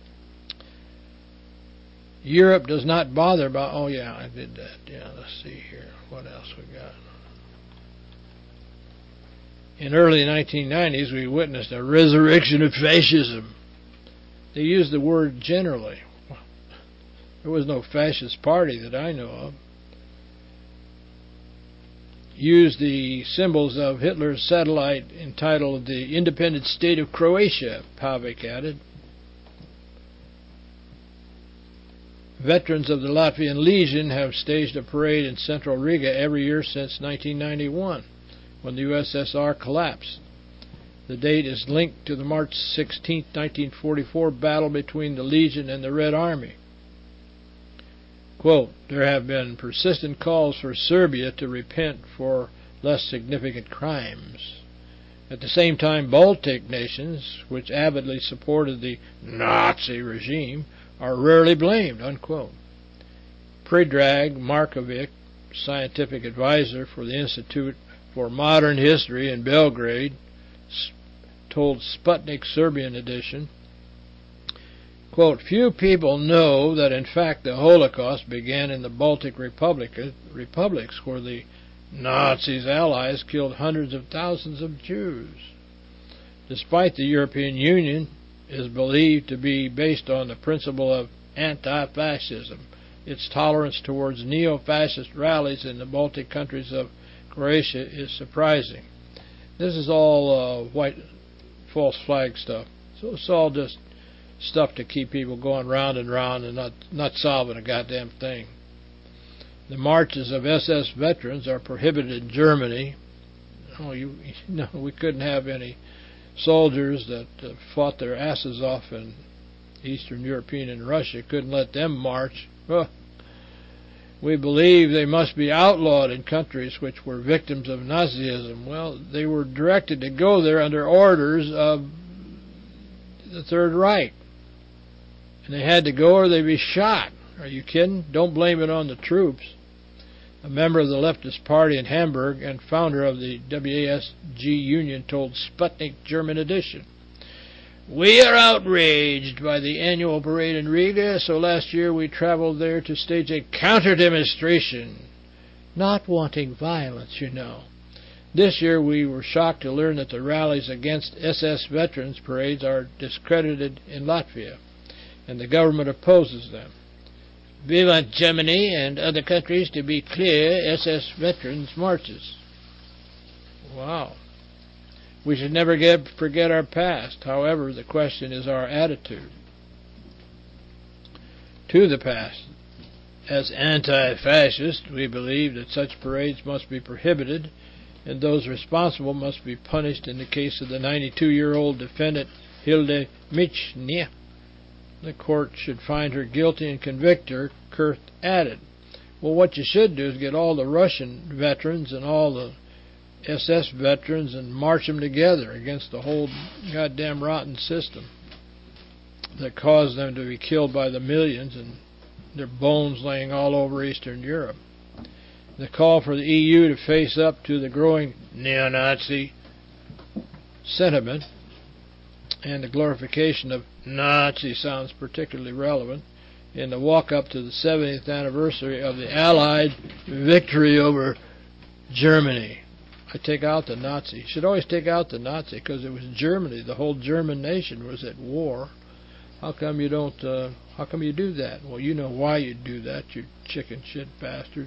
Europe does not bother about... Oh, yeah, I did that. Yeah, let's see here. What else we got? In early nineteen nineties, we witnessed a resurrection of fascism. They used the word generally. There was no fascist party that I know of. Used the symbols of Hitler's satellite entitled the Independent State of Croatia, Pavek added. Veterans of the Latvian Legion have staged a parade in central Riga every year since nineteen ninety-one, when the U S S R collapsed. The date is linked to the March sixteenth, nineteen forty-four battle between the Legion and the Red Army. Quote, there have been persistent calls for Serbia to repent for less significant crimes. At the same time, Baltic nations, which avidly supported the Nazi regime, are rarely blamed, unquote. Predrag Markovic, scientific advisor for the Institute for Modern History in Belgrade, told Sputnik Serbian edition, quote, few people know that in fact the Holocaust began in the Baltic Republic, republics where the Nazis' allies killed hundreds of thousands of Jews. Despite the European Union is believed to be based on the principle of anti-fascism, its tolerance towards neo-fascist rallies in the Baltic countries of Croatia is surprising. This is all uh, white false flag stuff. So it's all just stuff to keep people going round and round and not, not solving a goddamn thing. The marches of S S veterans are prohibited in Germany. Oh, you, you know, we couldn't have any soldiers that uh, fought their asses off in Eastern European and Russia. Couldn't let them march. Huh. We believe they must be outlawed in countries which were victims of Nazism. Well, they were directed to go there under orders of the Third Reich. And they had to go or they'd be shot. Are you kidding? Don't blame it on the troops. A member of the leftist party in Hamburg and founder of the W A S G Union told Sputnik German edition, we are outraged by the annual parade in Riga, so last year we traveled there to stage a counter-demonstration. Not wanting violence, you know. This year we were shocked to learn that the rallies against S S veterans parades are discredited in Latvia, and the government opposes them. We want Germany and other countries to be clear S S veterans marches. Wow. We should never get, forget our past. However, the question is our attitude to the past. As anti-fascists, we believe that such parades must be prohibited and those responsible must be punished. In the case of the ninety-two-year-old defendant Hilde Michnia, the court should find her guilty and convict her, Kurth added. Well, what you should do is get all the Russian veterans and all the S S veterans and march them together against the whole goddamn rotten system that caused them to be killed by the millions and their bones laying all over Eastern Europe. The call for the E U to face up to the growing neo-Nazi sentiment and the glorification of Nazi sounds particularly relevant in the walk-up to the seventieth anniversary of the Allied victory over Germany. I take out the Nazi. You should always take out the Nazi because it was Germany. The whole German nation was at war. How come you don't, uh, how come you do that? Well, you know why you do that, you chicken shit bastards.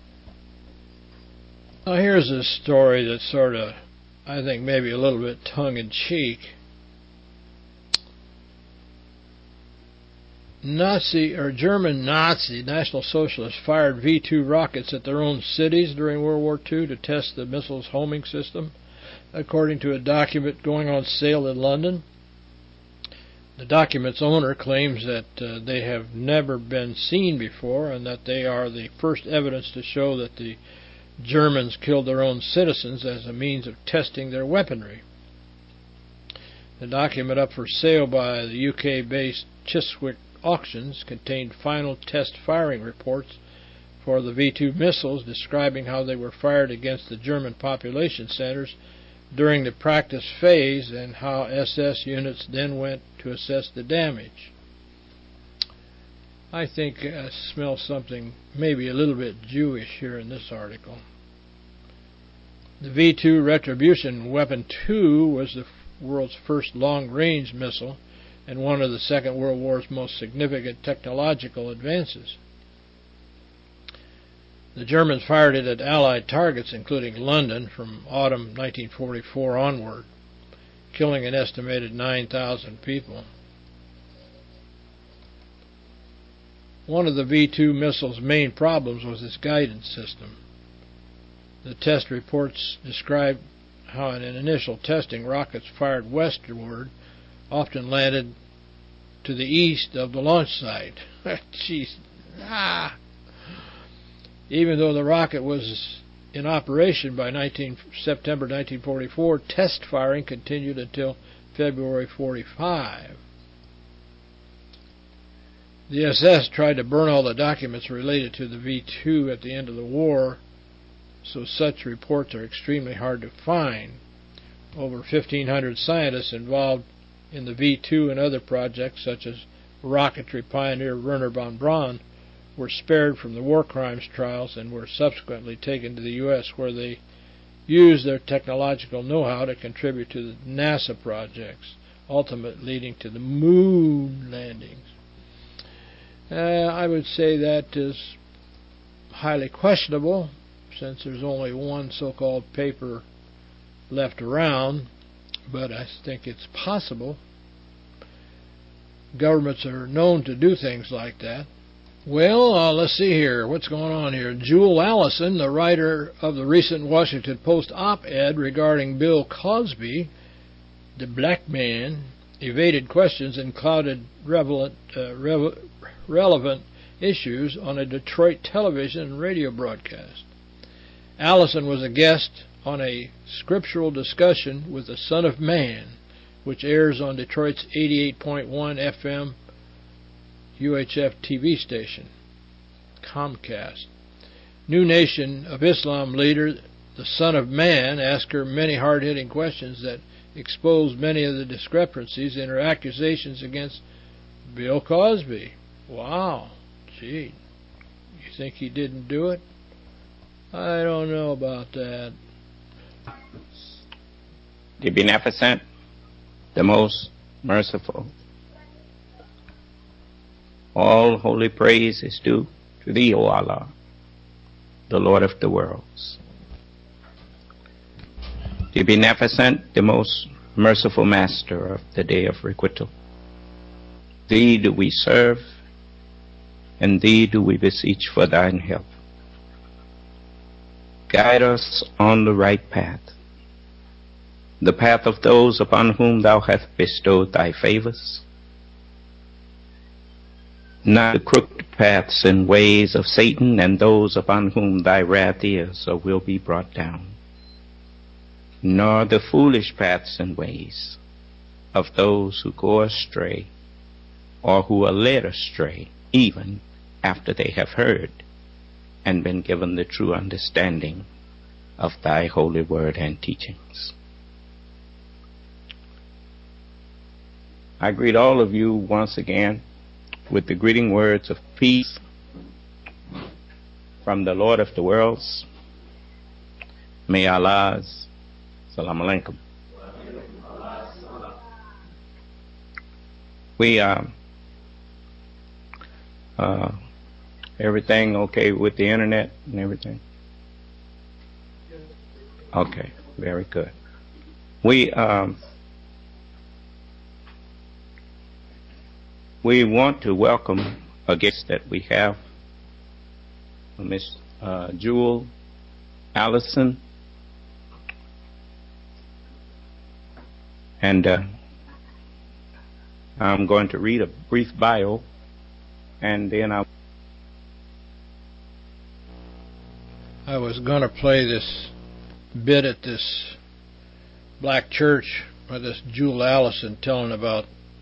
Now here's a story that's sort of, I think maybe a little bit tongue-in-cheek. Nazi, or German Nazi, National Socialists fired V two rockets at their own cities during World War Two to test the missile's homing system, according to a document going on sale in London. The document's owner claims that uh, they have never been seen before and that they are the first evidence to show that the Germans killed their own citizens as a means of testing their weaponry. The document up for sale by the U K-based Chiswick Auctions contained final test firing reports for the V two missiles describing how they were fired against the German population centers during the practice phase and how S S units then went to assess the damage. I think I smell something maybe a little bit Jewish here in this article. The V two Retribution Weapon two was the world's first long-range missile and one of the Second World War's most significant technological advances. The Germans fired it at Allied targets, including London, from autumn nineteen forty-four onward, killing an estimated nine thousand people. One of the V two missile's main problems was its guidance system. The test reports describe how in initial testing rockets fired westward often landed to the east of the launch site. Jeez. Ah. Even though the rocket was in operation by September nineteen forty-four, test firing continued until February forty-five. The S S tried to burn all the documents related to the V two at the end of the war, so such reports are extremely hard to find. Over fifteen hundred scientists involved in the V two and other projects, such as rocketry pioneer Wernher von Braun, were spared from the war crimes trials and were subsequently taken to the U S, where they used their technological know-how to contribute to the NASA projects, ultimately leading to the moon landings. Uh, I would say that is highly questionable, since there's only one so-called paper left around, but I think it's possible. Governments are known to do things like that. Well, uh, let's see here. What's going on here? Jewel Allison, the writer of the recent Washington Post op-ed regarding Bill Cosby, the black man, evaded questions and clouded relevant, uh, re relevant issues on a Detroit television and radio broadcast. Allison was a guest on a scriptural discussion with the Son of Man, which airs on Detroit's eighty-eight point one F M U H F T V station, Comcast. New Nation of Islam leader, the Son of Man, asked her many hard-hitting questions that exposed many of the discrepancies in her accusations against Bill Cosby. Wow, gee, you think he didn't do it? I don't know about that. The beneficent, the most merciful. All holy praise is due to thee, O Allah, the Lord of the worlds. The beneficent, the most merciful Master of the day of requital. Thee do we serve, and thee do we beseech for thine help. Guide us on the right path, the path of those upon whom thou hast bestowed thy favors, not the crooked paths and ways of Satan and those upon whom thy wrath is or will be brought down, nor the foolish paths and ways of those who go astray or who are led astray even after they have heard and been given the true understanding of thy holy word and teachings. I greet all of you once again with the greeting words of peace from the Lord of the worlds. May Allah's Salam Alaikum. We uh, Uh, everything okay with the internet and everything? Okay, very good. We um, we want to welcome a guest that we have, Miss uh, Jewel Allison, and uh, I'm going to read a brief bio, and then I. I was going to play this bit at this black church by this Jewel Allison telling about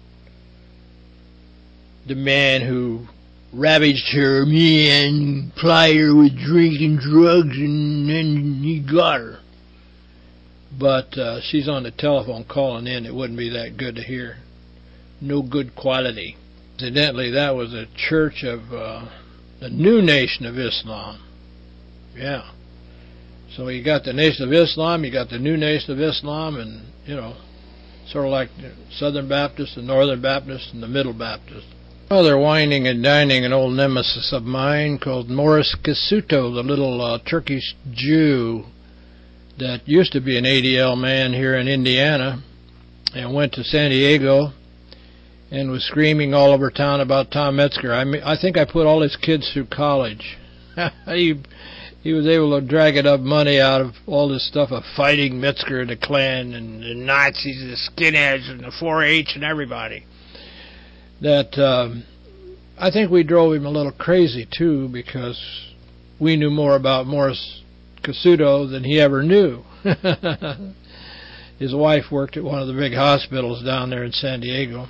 the man who ravaged her man, plied her with drinking drugs, and then he got her. But uh, she's on the telephone calling in. It wouldn't be that good to hear. No good quality. Incidentally, that was a church of uh, the new Nation of Islam. Yeah. So you got the Nation of Islam, you got the new Nation of Islam, and, you know, sort of like the Southern Baptist, the Northern Baptist, and the Middle Baptist. Oh, they're whining and dining an old nemesis of mine called Morris Cassuto, the little uh, Turkish Jew that used to be an A D L man here in Indiana and went to San Diego and was screaming all over town about Tom Metzger. I mean, I think I put all his kids through college. he he was able to drag enough money out of all this stuff of fighting Metzger and the Klan and the Nazis and the skinheads and the four H and everybody that um, I think we drove him a little crazy, too, because we knew more about Morris Cassuto than he ever knew. His wife worked at one of the big hospitals down there in San Diego.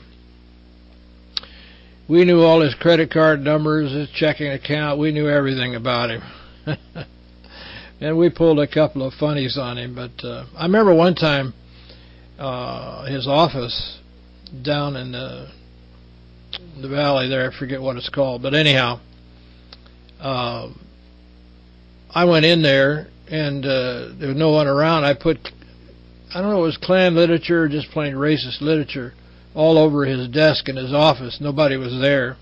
We knew all his credit card numbers, his checking account. We knew everything about him. And we pulled a couple of funnies on him. But uh, I remember one time uh, his office down in the, the valley there, I forget what it's called. But anyhow, uh, I went in there, and uh, there was no one around. I put, I don't know, it was Klan literature or just plain racist literature all over his desk in his office. Nobody was there.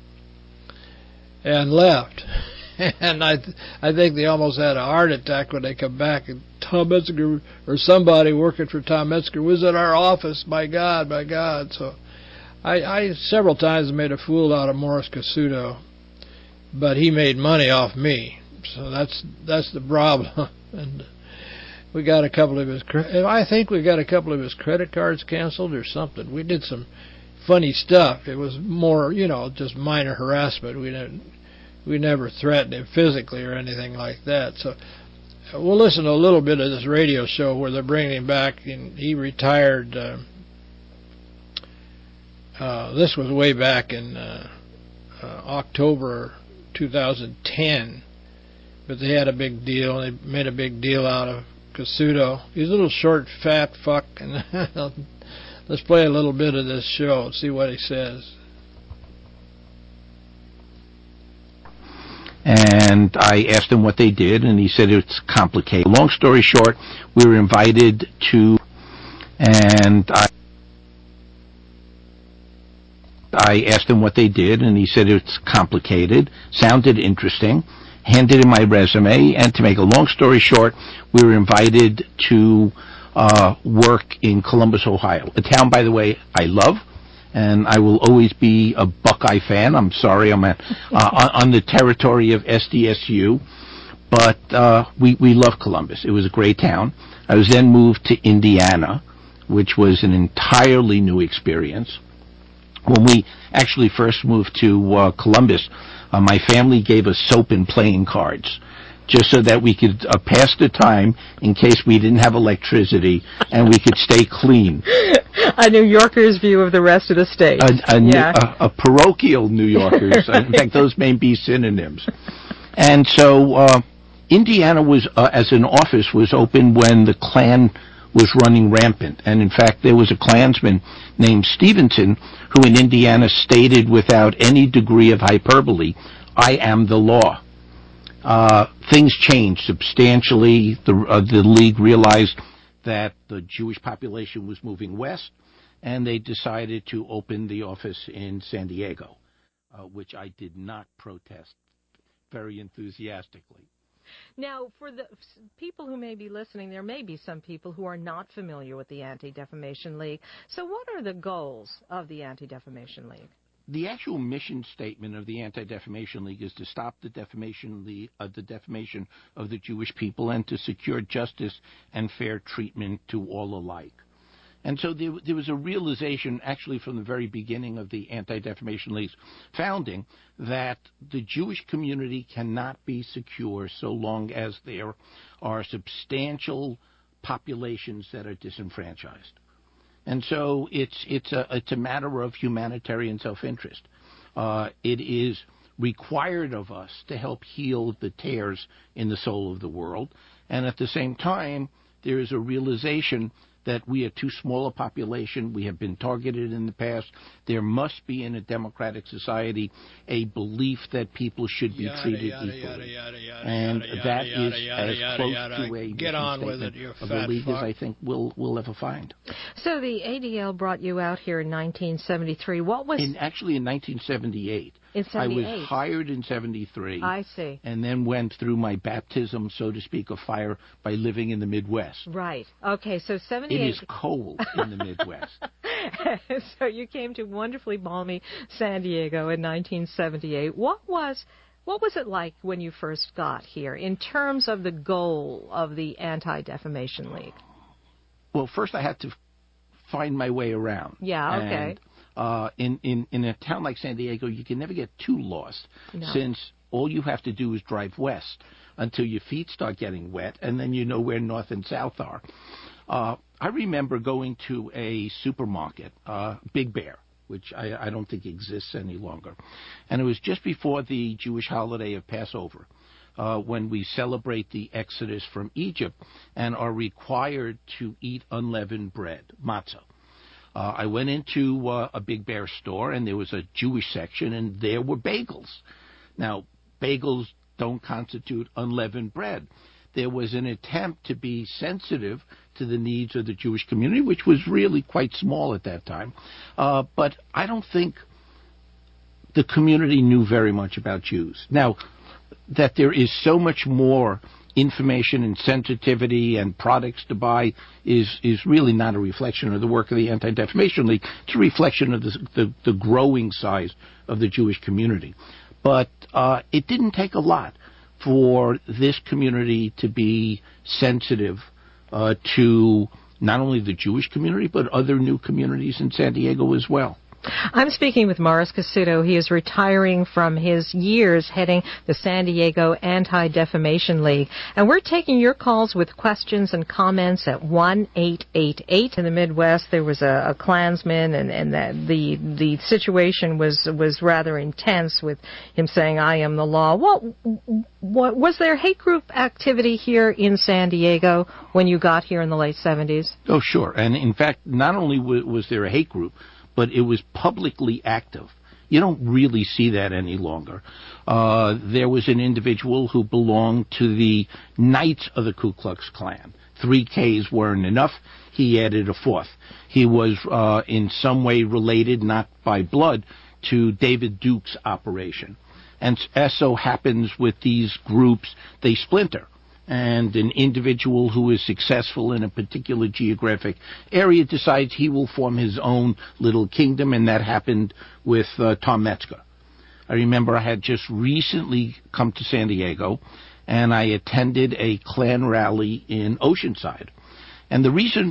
And left. And I th I think they almost had a heart attack when they come back. And Tom Metzger, or somebody working for Tom Metzger, was at our office. My God, my God. So I, I several times made a fool out of Morris Cassuto. But he made money off me. So that's that's the problem. And we got a couple of his, I think we got a couple of his credit cards canceled or something. We did some funny stuff. It was more, you know, just minor harassment. We didn't, we never threatened him physically or anything like that. So we'll listen to a little bit of this radio show where they're bringing him back. And he retired. Uh, uh, this was way back in uh, uh, October two thousand ten. But they had a big deal. They made a big deal out of Cassuto. He's a little short, fat fuck. And let's play a little bit of this show and see what he says. And I asked him what they did, and he said it's complicated. Long story short, we were invited to, and I, I asked him what they did, and he said it's complicated, sounded interesting, handed in my resume, and to make a long story short, we were invited to uh, work in Columbus, Ohio, a town, by the way, I love, and I will always be a Buckeye fan. I'm sorry, I'm at, uh, on the territory of S D S U, but uh, we, we love Columbus. It was a great town. I was then moved to Indiana, which was an entirely new experience. When we actually first moved to uh, Columbus, uh, my family gave us soap and playing cards, just so that we could uh, pass the time in case we didn't have electricity and we could stay clean. A New Yorker's view of the rest of the state. A, a, yeah. a, a parochial New Yorker's. In fact, those may be synonyms. And so uh, Indiana was, uh, as an office, was open when the Klan was running rampant. And in fact, there was a Klansman named Stevenson who in Indiana stated without any degree of hyperbole, "I am the law." Uh, things changed substantially. The, uh, the League realized that the Jewish population was moving west, and they decided to open the office in San Diego. uh, which I did not protest very enthusiastically. Now, for the f- people who may be listening, there may be some people who are not familiar with the Anti-Defamation League. So what are the goals of the Anti-Defamation League? The actual mission statement of the Anti-Defamation League is to stop the defamation, le- uh, the defamation of the Jewish people and to secure justice and fair treatment to all alike. And so there, there was a realization, actually from the very beginning of the Anti-Defamation League's founding, that the Jewish community cannot be secure so long as there are substantial populations that are disenfranchised. And so it's it's a it's a matter of humanitarian self-interest. Uh, it is required of us to help heal the tears in the soul of the world, and at the same time, there is a realization that we are too small a population. We have been targeted in the past. There must be in a democratic society a belief that people should be yada, treated yada, equally. Yada, yada, yada, and yada, that yada, is yada, as yada, close yada. to a Get on with statement it, you of the fat league fuck. as I think we'll, we'll ever find. So the A D L brought you out here in nineteen seventy-three. What was... In, actually in nineteen seventy-eight. In seventy-eight. I was hired in seventy-three. I see. And then went through my baptism, so to speak, of fire by living in the Midwest. Right. Okay, so seventy-eight... It is cold in the Midwest. So you came to wonderfully balmy San Diego in nineteen seventy-eight. What was... What was it like when you first got here in terms of the goal of the Anti-Defamation League? Well, first I had to find my way around. Yeah, okay. And, uh, in, in, in a town like San Diego, you can never get too lost, no. since all you have to do is drive west until your feet start getting wet, and then you know where north and south are. Uh, I remember going to a supermarket, uh, Big Bear, which I, I don't think exists any longer. And it was just before the Jewish holiday of Passover, uh, when we celebrate the Exodus from Egypt and are required to eat unleavened bread, matzah. Uh, I went into uh, a Big Bear store, and there was a Jewish section, and there were bagels. Now, bagels don't constitute unleavened bread. There was an attempt to be sensitive to the needs of the Jewish community, which was really quite small at that time. Uh, but I don't think the community knew very much about Jews. Now, that there is so much more information and sensitivity and products to buy is is really not a reflection of the work of the Anti-Defamation League. It's a reflection of the, the, the growing size of the Jewish community. But uh, it didn't take a lot for this community to be sensitive uh, to not only the Jewish community, but other new communities in San Diego as well. I'm speaking with Morris Cassuto. He is retiring from his years heading the San Diego Anti-Defamation League. And we're taking your calls with questions and comments at one eight eight eight. In the Midwest, there was a, a Klansman, and, and the, the the situation was was rather intense with him saying, "I am the law." What, what was there hate group activity here in San Diego when you got here in the late seventies? Oh, sure. And in fact, not only w- was there a hate group, but it was publicly active. You don't really see that any longer. Uh, there was an individual who belonged to the Knights of the Ku Klux Klan. Three Ks weren't enough. He added a fourth. He was uh, in some way related, not by blood, to David Duke's operation. And as so happens with these groups, they splinter. And an individual who is successful in a particular geographic area decides he will form his own little kingdom, and that happened with uh, Tom Metzger. I remember I had just recently come to San Diego, and I attended a Klan rally in Oceanside. And the reason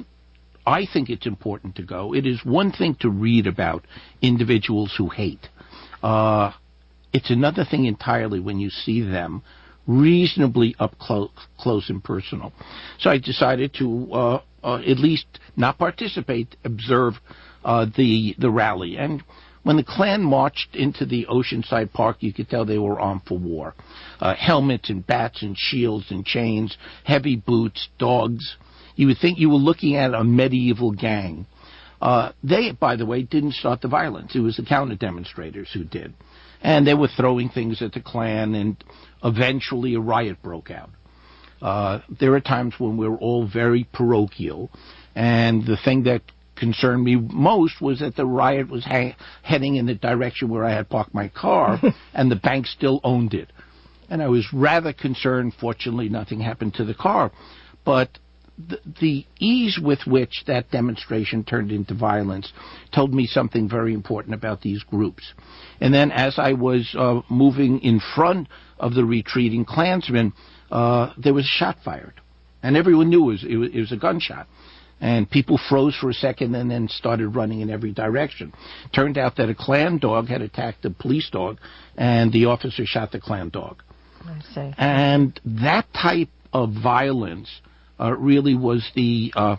I think it's important to go, it is one thing to read about individuals who hate. Uh, it's another thing entirely when you see them reasonably up close, close and personal. So I decided to uh, uh, at least not participate, observe uh, the the rally. And when the Klan marched into the Oceanside Park, you could tell they were armed for war. Uh, helmets and bats and shields and chains, heavy boots, dogs. You would think you were looking at a medieval gang. Uh, they, by the way, didn't start the violence. It was the counter-demonstrators who did. And they were throwing things at the Klan, and eventually a riot broke out. Uh, there are times when we're all very parochial, and the thing that concerned me most was that the riot was ha- heading in the direction where I had parked my car, and the bank still owned it. And I was rather concerned. Fortunately, nothing happened to the car. But the, the ease with which that demonstration turned into violence told me something very important about these groups. And then as I was uh, moving in front of the retreating Klansmen, uh, there was a shot fired. And everyone knew it was, it was, it was a gunshot. And people froze for a second and then started running in every direction. Turned out that a Klan dog had attacked a police dog, and the officer shot the Klan dog. I see. And that type of violence uh, really was the uh,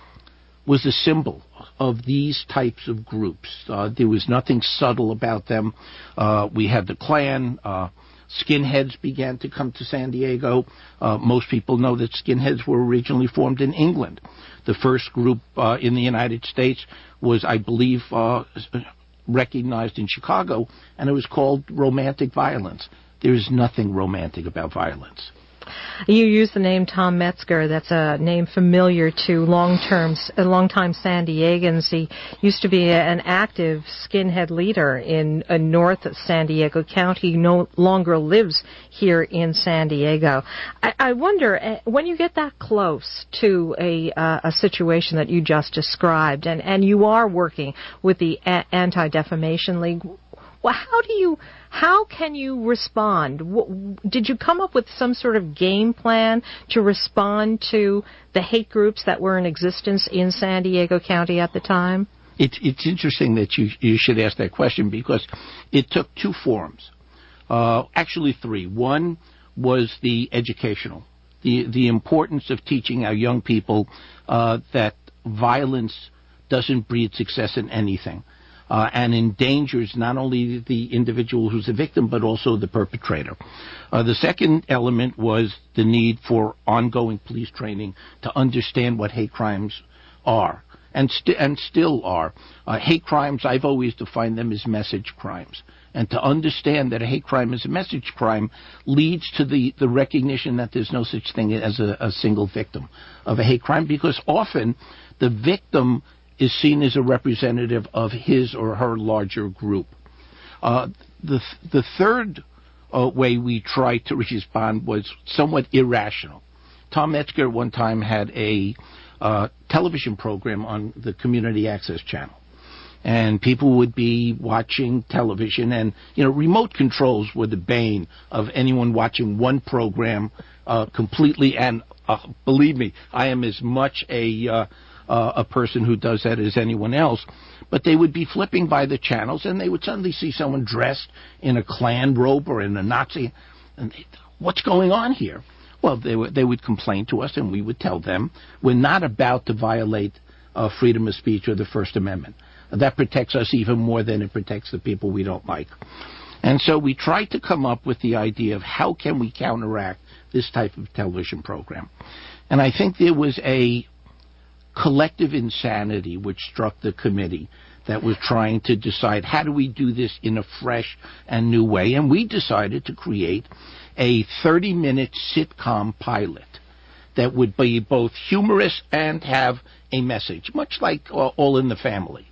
was the symbol of these types of groups. Uh, there was nothing subtle about them. Uh, we had the Klan. Uh, Skinheads began to come to San Diego. Uh, most people know that skinheads were originally formed in England. The first group uh, in the United States was, I believe, uh, recognized in Chicago, and it was called romantic violence. There is nothing romantic about violence. You use the name Tom Metzger. That's a name familiar to long-term, long-time San Diegans. He used to be an active skinhead leader in uh, North San Diego County. He no longer lives here in San Diego. I, I wonder, uh, when you get that close to a uh, a situation that you just described, and, and you are working with the a- Anti-Defamation League, well, how do you, how can you respond? Did you come up with some sort of game plan to respond to the hate groups that were in existence in San Diego County at the time? It's it's interesting that you you should ask that question, because it took two forms, uh, actually three. One was the educational, the the importance of teaching our young people uh, that violence doesn't breed success in anything. Uh, and endangers not only the individual who's the victim, but also the perpetrator. Uh, the second element was the need for ongoing police training to understand what hate crimes are, and, st- and still are. Uh, hate crimes, I've always defined them as message crimes. And to understand that a hate crime is a message crime leads to the, the recognition that there's no such thing as a, a single victim of a hate crime, because often the victim is seen as a representative of his or her larger group. Uh, the the third uh, way we tried to respond was somewhat irrational. Tom Metzger one time had a uh, television program on the Community Access Channel, and people would be watching television, and you know, remote controls were the bane of anyone watching one program uh, completely. And uh, believe me, I am as much a uh, Uh, a person who does that as anyone else. But they would be flipping by the channels, and they would suddenly see someone dressed in a Klan robe or in a Nazi. And they, what's going on here? Well, they, w- they would complain to us, and we would tell them, we're not about to violate uh, freedom of speech or the First Amendment. That protects us even more than it protects the people we don't like. And so we tried to come up with the idea of how can we counteract this type of television program. And I think there was a collective insanity which struck the committee that was trying to decide, how do we do this in a fresh and new way? And we decided to create a thirty-minute sitcom pilot that would be both humorous and have a message, much like uh, All in the Family.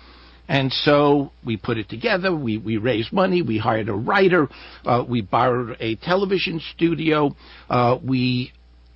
And so we put it together, we, we raised money, we hired a writer, uh, we borrowed a television studio, uh, we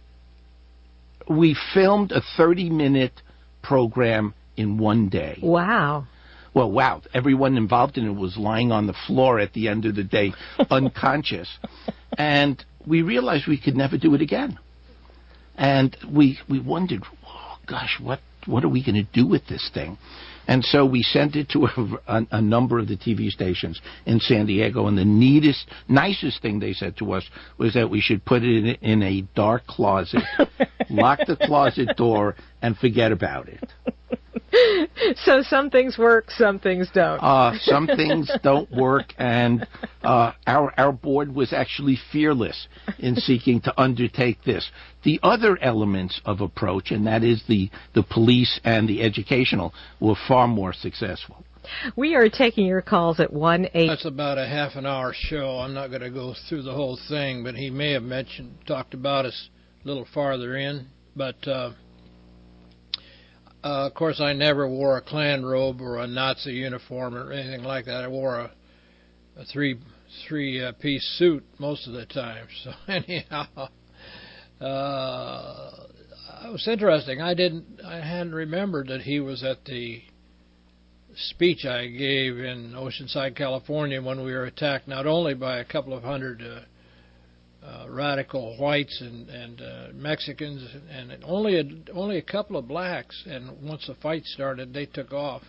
We filmed a thirty-minute program in one day. Wow. Well, wow. Everyone involved in it was lying on the floor at the end of the day, unconscious. And we realized we could never do it again. And we we wondered, oh, gosh, what, what are we going to do with this thing? And so we sent it to a, a, a number of the T V stations in San Diego, and the neatest, nicest thing they said to us was that we should put it in, in a dark closet, lock the closet door, and forget about it. So some things work, some things don't. Uh, some things don't work, and uh, our our board was actually fearless in seeking to undertake this. The other elements of approach, and that is the, the police and the educational, were far more successful. We are taking your calls at one eight. That's about a half an hour show. I'm not going to go through the whole thing, but he may have mentioned, talked about us a little farther in. But uh, Uh, of course, I never wore a Klan robe or a Nazi uniform or anything like that. I wore a, a three three uh, piece suit most of the time. So anyhow, uh, it was interesting. I didn't, I hadn't remembered that he was at the speech I gave in Oceanside, California, when we were attacked not only by a couple of hundred uh, uh, radical whites and, and uh, Mexicans, and only a, only a couple of blacks. And once the fight started, they took off.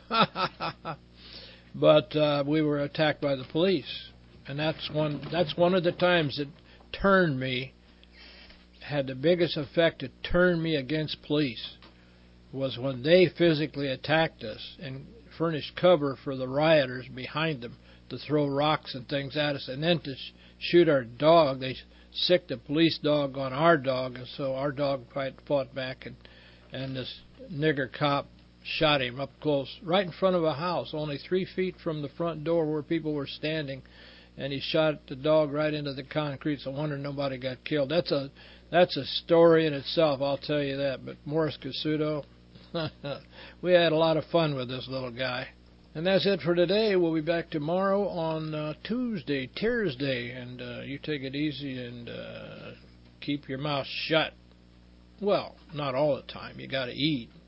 But uh, we were attacked by the police, and that's one that's one of the times that turned me, had the biggest effect to turn me against police, was when they physically attacked us and furnished cover for the rioters behind them to throw rocks and things at us, and then to sh- shoot our dog. They sicked a police dog on our dog, and so our dog fight, fought back, and, and this nigger cop shot him up close, right in front of a house, only three feet from the front door where people were standing, and he shot the dog right into the concrete. It's a wonder nobody got killed. That's a that's a story in itself, I'll tell you that. But Morris Cassuto, we had a lot of fun with this little guy. And that's it for today. We'll be back tomorrow on uh, Tuesday, Thursday, and uh, you take it easy and uh, keep your mouth shut. Well, not all the time. You got to eat.